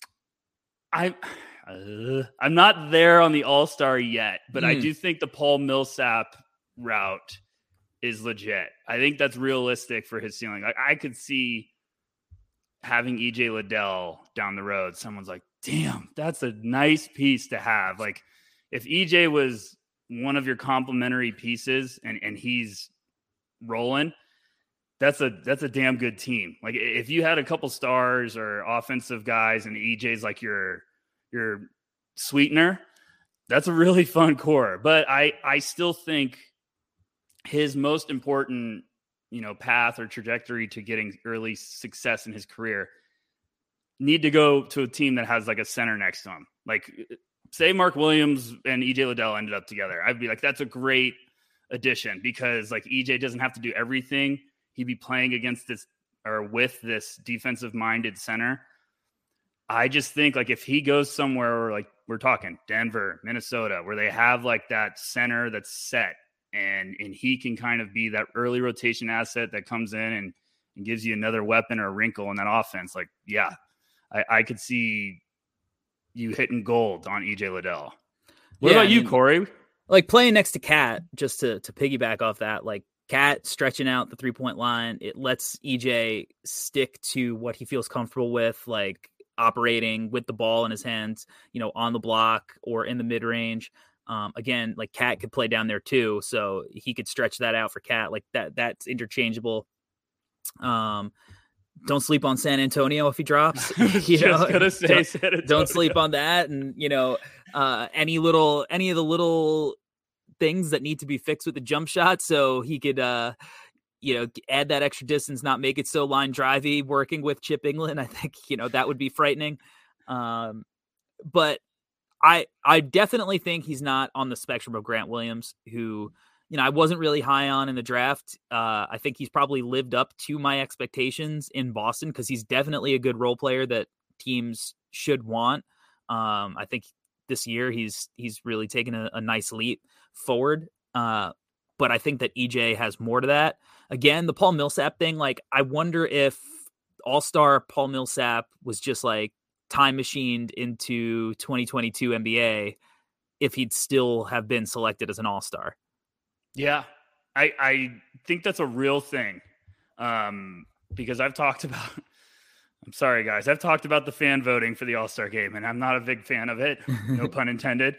not there on the all-star yet, but I do think the Paul Millsap route is legit. I think that's realistic for his ceiling. Like, I could see having EJ Liddell down the road. Someone's like, damn, that's a nice piece to have. Like, if EJ was one of your complementary pieces and he's rolling, that's a damn good team. Like, if you had a couple stars or offensive guys and EJ's like your sweetener, that's a really fun core. But I still think his most important, path or trajectory to getting early success in his career need to go to a team that has like a center next to him. Like, say Mark Williams and EJ Liddell ended up together. I'd be like, that's a great addition, because like EJ doesn't have to do everything. He'd be playing against this or with this defensive minded center. I just think like if he goes somewhere where, like, we're talking Denver, Minnesota, where they have like that center that's set, and he can kind of be that early rotation asset that comes in and gives you another weapon or a wrinkle in that offense. Like, yeah, I could see you hitting gold on EJ Liddell. What about you, Corey? Like, playing next to Cat, just to piggyback off that, like Cat stretching out the 3-point line, it lets EJ stick to what he feels comfortable with, like operating with the ball in his hands, on the block or in the mid range. Again, like Cat could play down there too, so he could stretch that out for Cat. Like that's interchangeable. Don't sleep on San Antonio if he drops. Don't sleep on that. And any of the little things that need to be fixed with the jump shot, so he could add that extra distance, not make it so line drivey. Working with Chip England, I think that would be frightening. But I definitely think he's not on the spectrum of Grant Williams, who, I wasn't really high on in the draft. I think he's probably lived up to my expectations in Boston because he's definitely a good role player that teams should want. I think this year he's really taken a nice leap forward. But I think that EJ has more to that. Again, the Paul Millsap thing, like, I wonder if all-star Paul Millsap was just like time machined into 2022 NBA, if he'd still have been selected as an all-star. Yeah, I think that's a real thing. Because I've talked about, I'm sorry guys, I've talked about the fan voting for the All-Star game, and I'm not a big fan of it. No pun intended.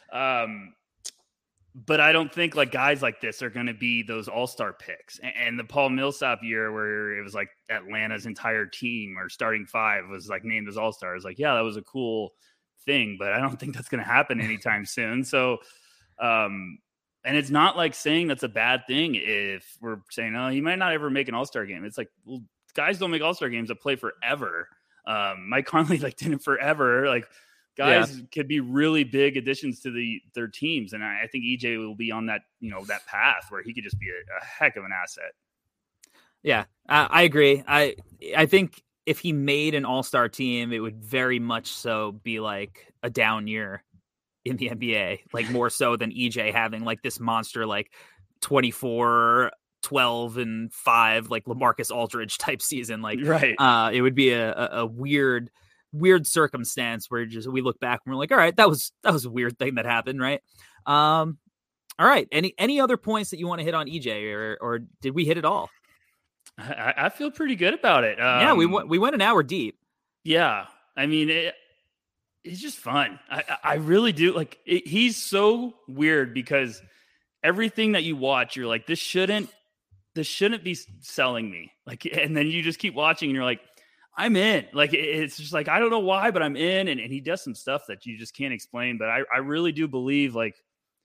But I don't think like guys like this are going to be those all-star picks. And the Paul Millsap year where it was like Atlanta's entire team or starting five was like named as all-stars. Like, yeah, that was a cool thing, but I don't think that's going to happen anytime soon. So, and it's not like saying that's a bad thing if we're saying, oh, he might not ever make an all-star game. It's like, well, guys don't make all-star games that play forever. Mike Conley like didn't forever. Like, guys could be really big additions to their teams. And I think EJ will be on that, that path where he could just be a heck of an asset. Yeah, I agree. I think if he made an all-star team, it would very much so be like a down year in the NBA, like more so than EJ having like this monster, like 24, 12 and 5, like LaMarcus Aldridge type season. Like, right. It would be a weird circumstance where we look back and we're like, all right, that was a weird thing that happened. Right. All right. Any other points that you want to hit on EJ or did we hit it all? I feel pretty good about it. Yeah, we went an hour deep. Yeah. I mean, it's just fun. I really do like it. He's so weird because everything that you watch, you're like, this shouldn't be selling me. Like, and then you just keep watching and you're like, I'm in. Like, it's just like, I don't know why, but I'm in. And he does some stuff that you just can't explain. But I really do believe, like,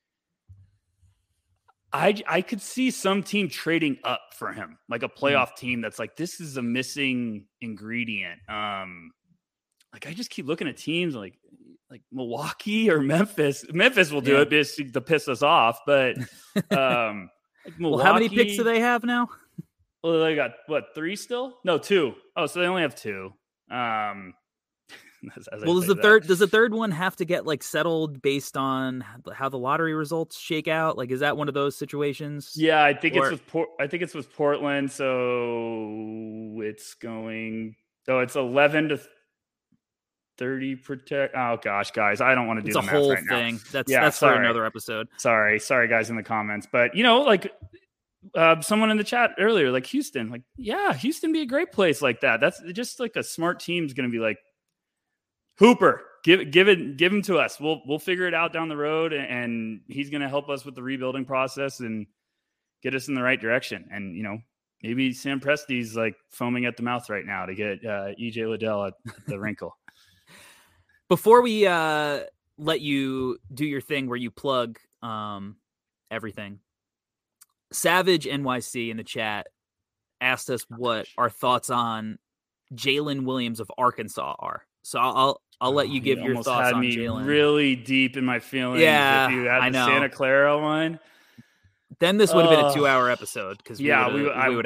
I could see some team trading up for him, like a playoff team that's like, this is a missing ingredient. Like, I just keep looking at teams like Milwaukee or Memphis. Memphis will do it to piss us off. But like well, how many picks do they have now? Well, they got, 3 still? No, 2. Oh, so they only have 2. Well, does the third one have to get like settled based on how the lottery results shake out? Like, is that one of those situations? Yeah, I think it's with Portland. So it's going. So it's 11 to 30 protect. Oh gosh, guys, I don't want to do the math right now. It's a whole thing. That's for another episode. Sorry, guys in the comments, but like. Someone in the chat earlier, like Houston, like, yeah, Houston be a great place like that. That's just like a smart team's going to be like, Hooper, give him to us. We'll figure it out down the road, and he's going to help us with the rebuilding process and get us in the right direction. And maybe Sam Presti's like foaming at the mouth right now to get EJ Liddell at the wrinkle. Before we let you do your thing where you plug everything. Savage NYC in the chat asked us what our thoughts on Jalen Williams of Arkansas are. So I'll let you give your thoughts on Jalen. Really deep in my feelings. Yeah, if you had the Santa Clara one, then this would have been a 2-hour episode because I would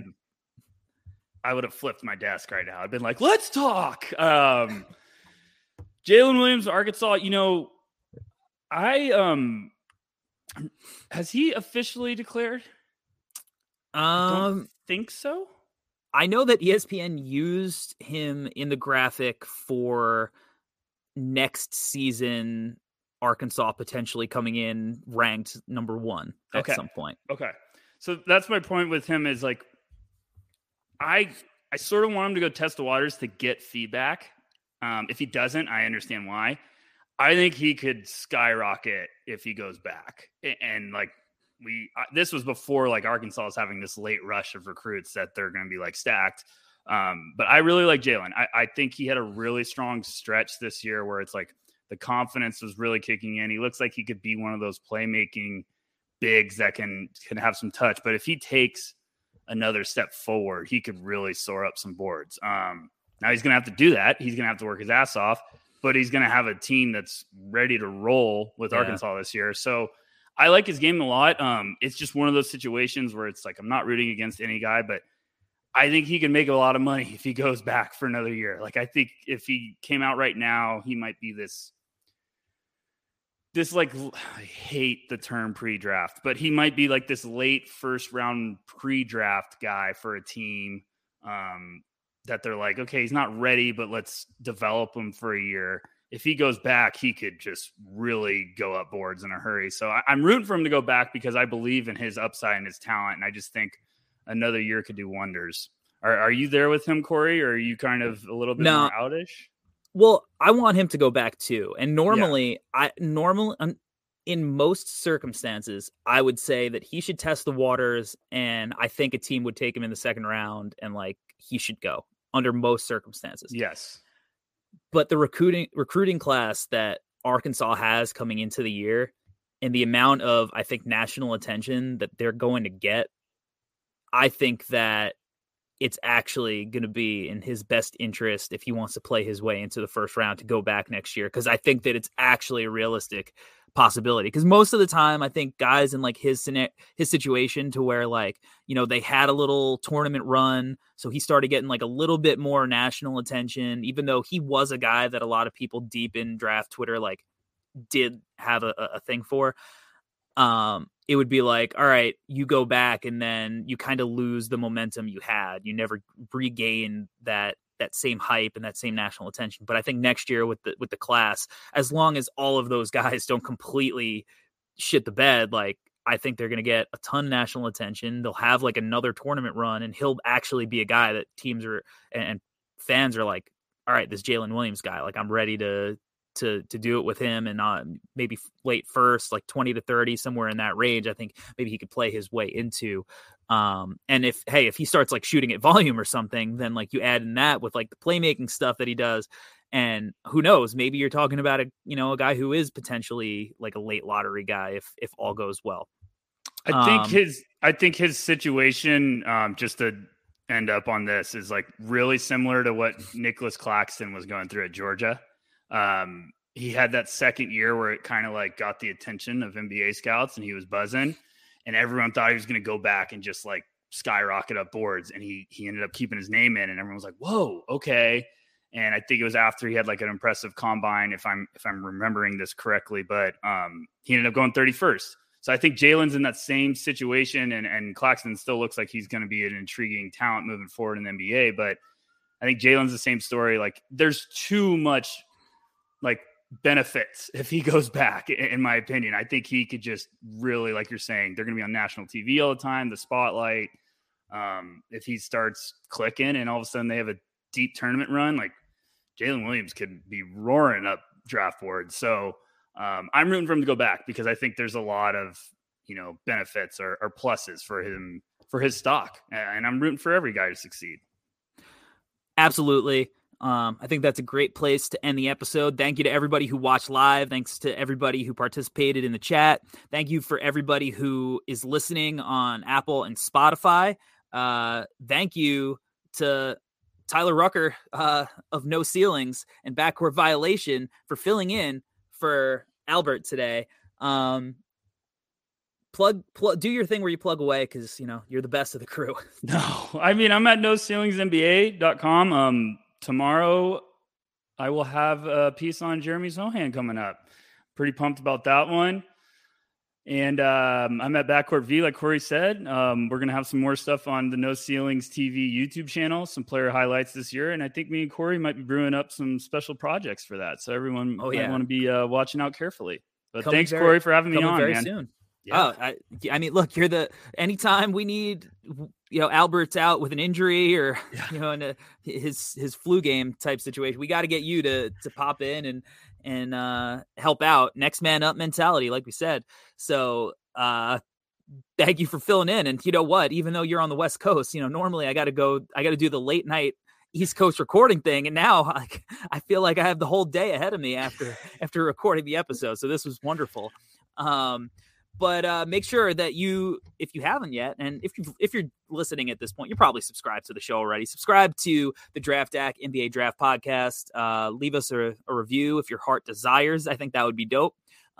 have flipped my desk right now. I'd been like, let's talk. Jalen Williams, Arkansas. Has he officially declared? I don't think so. I know that ESPN used him in the graphic for next season. Arkansas potentially coming in ranked number 1 at some point. Okay. So that's my point with him is like, I sort of want him to go test the waters to get feedback. If he doesn't, I understand why. I think he could skyrocket if he goes back. And like this was before like Arkansas is having this late rush of recruits that they're going to be like stacked. But I really like Jalen. I think he had a really strong stretch this year where it's like the confidence was really kicking in. He looks like he could be one of those playmaking bigs that can have some touch. But if he takes another step forward, he could really soar up some boards. Now he's going to have to do that. He's going to have to work his ass off. but he's going to have a team that's ready to roll with Arkansas this year. So I like his game a lot. It's just one of those situations where it's like, I'm not rooting against any guy, but I think he can make a lot of money if he goes back for another year. Like, I think if he came out right now, he might be this like, I hate the term pre-draft, but he might be like this late first round pre-draft guy for a team that they're like, okay, he's not ready, but let's develop him for a year. If he goes back, he could just really go up boards in a hurry. So I'm rooting for him to go back because I believe in his upside and his talent. And I just think another year could do wonders. Are you there with him, Corey, or are you kind of a little bit more outish? Well, I want him to go back too. And normally, in most circumstances, I would say that he should test the waters, and I think a team would take him in the second round, and like he should go under most circumstances. Yes. But the recruiting class that Arkansas has coming into the year, and the amount of, I think, national attention that they're going to get, I think that it's actually going to be in his best interest if he wants to play his way into the first round to go back next year. Because I think that it's actually a realistic possibility. Because most of the time, I think guys in like his situation to where like, you know, they had a little tournament run. So he started getting like a little bit more national attention, even though he was a guy that a lot of people deep in draft Twitter like did have a thing for. It would be like, all right, you go back and then you kind of lose the momentum you had. You never regain that same hype and that same national attention. But I think next year with the class, as long as all of those guys don't completely shit the bed, like I think they're going to get a ton of national attention. They'll have like another tournament run, and he'll actually be a guy that teams are and fans are like, all right, this Jalen Williams guy, like I'm ready to do it with him, and maybe late first, like 20 to 30, somewhere in that range. I think maybe he could play his way into. And if he starts like shooting at volume or something, then like you add in that with like the playmaking stuff that he does, and who knows, maybe you're talking about a guy who is potentially like a late lottery guy if all goes well. I think his situation, just to end up on this, is like really similar to what Nicholas Claxton was going through at Georgia. He had that second year where it kind of like got the attention of NBA scouts and he was buzzing, and everyone thought he was going to go back and just like skyrocket up boards. And he ended up keeping his name in, and everyone was like, whoa, okay. And I think it was after he had like an impressive combine, if I'm remembering this correctly, but he ended up going 31st. So I think Jalen's in that same situation, and Claxton still looks like he's going to be an intriguing talent moving forward in the NBA. But I think Jalen's the same story. Like there's too much like benefits if he goes back, in my opinion. I think he could just really, like you're saying, they're going to be on national TV all the time, the spotlight. If he starts clicking and all of a sudden they have a deep tournament run, like Jalen Williams could be roaring up draft boards. So I'm rooting for him to go back because I think there's a lot of, benefits or pluses for him, for his stock. And I'm rooting for every guy to succeed. Absolutely. I think that's a great place to end the episode. Thank you to everybody who watched live. Thanks to everybody who participated in the chat. Thank you for everybody who is listening on Apple and Spotify. Thank you to Tyler Rucker of No Ceilings and Backcourt Violation for filling in for Albert today. Do your thing where you plug away, because you're the best of the crew. No, I mean, I'm at NoCeilingsNBA.com. Tomorrow I will have a piece on Jeremy Sohan coming up. Pretty pumped about that one. And I'm at Backcourt V, like Corey said. We're going to have some more stuff on the No Ceilings TV YouTube channel, some player highlights this year. And I think me and Corey might be brewing up some special projects for that. So everyone might want to be watching out carefully. But thanks, Corey, for having me on, very man. Soon. Yeah. Oh, I mean, look, anytime we need, Albert's out with an injury or, in his flu game type situation, we got to get you to pop in and help out. Next man up mentality, like we said. So thank you for filling in. And you know what, even though you're on the West Coast, normally I got to do the late night East Coast recording thing. And now I feel like I have the whole day ahead of me after recording the episode. So this was wonderful. But make sure that if you haven't yet, and if you're listening at this point, you're probably subscribed to the show already. Subscribe to the Draft Deck NBA Draft Podcast. Leave us a review if your heart desires. I think that would be dope.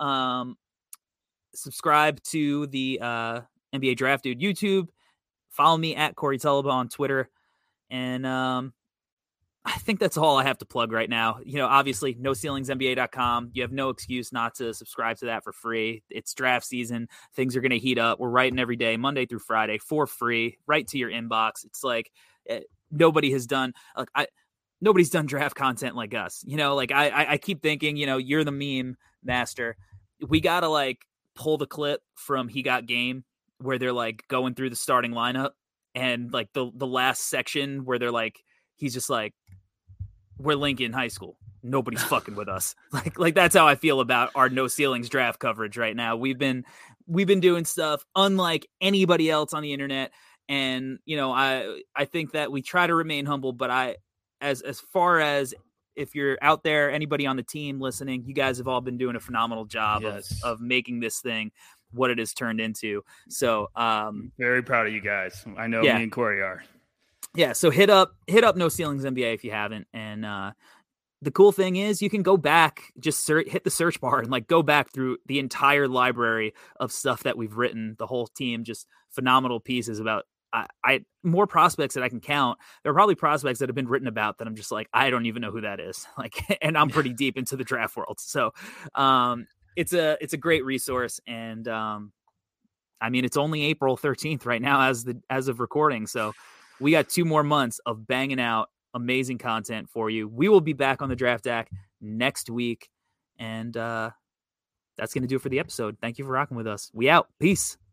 Subscribe to the NBA Draft Dude YouTube. Follow me at Corey Tulaba on Twitter. And I think that's all I have to plug right now. Obviously, NoCeilingsNBA.com. You have no excuse not to subscribe to that for free. It's draft season. Things are going to heat up. We're writing every day, Monday through Friday, for free, right to your inbox. It's like nobody's done draft content like us. I keep thinking, you're the meme master. We got to pull the clip from He Got Game where they're going through the starting lineup and the last section where they're he's just we're Lincoln High School. Nobody's fucking with us. That's how I feel about our No Ceilings draft coverage right now. We've been doing stuff unlike anybody else on the internet. And, I think that we try to remain humble, but as far as if you're out there, anybody on the team listening, you guys have all been doing a phenomenal job of making this thing what it has turned into. So, very proud of you guys. I know me and Corey are. Yeah, so hit up No Ceilings NBA if you haven't. And the cool thing is you can go back, just hit the search bar and go back through the entire library of stuff that we've written, the whole team, just phenomenal pieces about more prospects that I can count. There are probably prospects that have been written about that I'm just I don't even know who that is. And I'm pretty deep into the draft world. So it's a great resource. And it's only April 13th right now as of recording. So we got 2 more months of banging out amazing content for you. We will be back on the Draft Deck next week. And that's going to do it for the episode. Thank you for rocking with us. We out. Peace.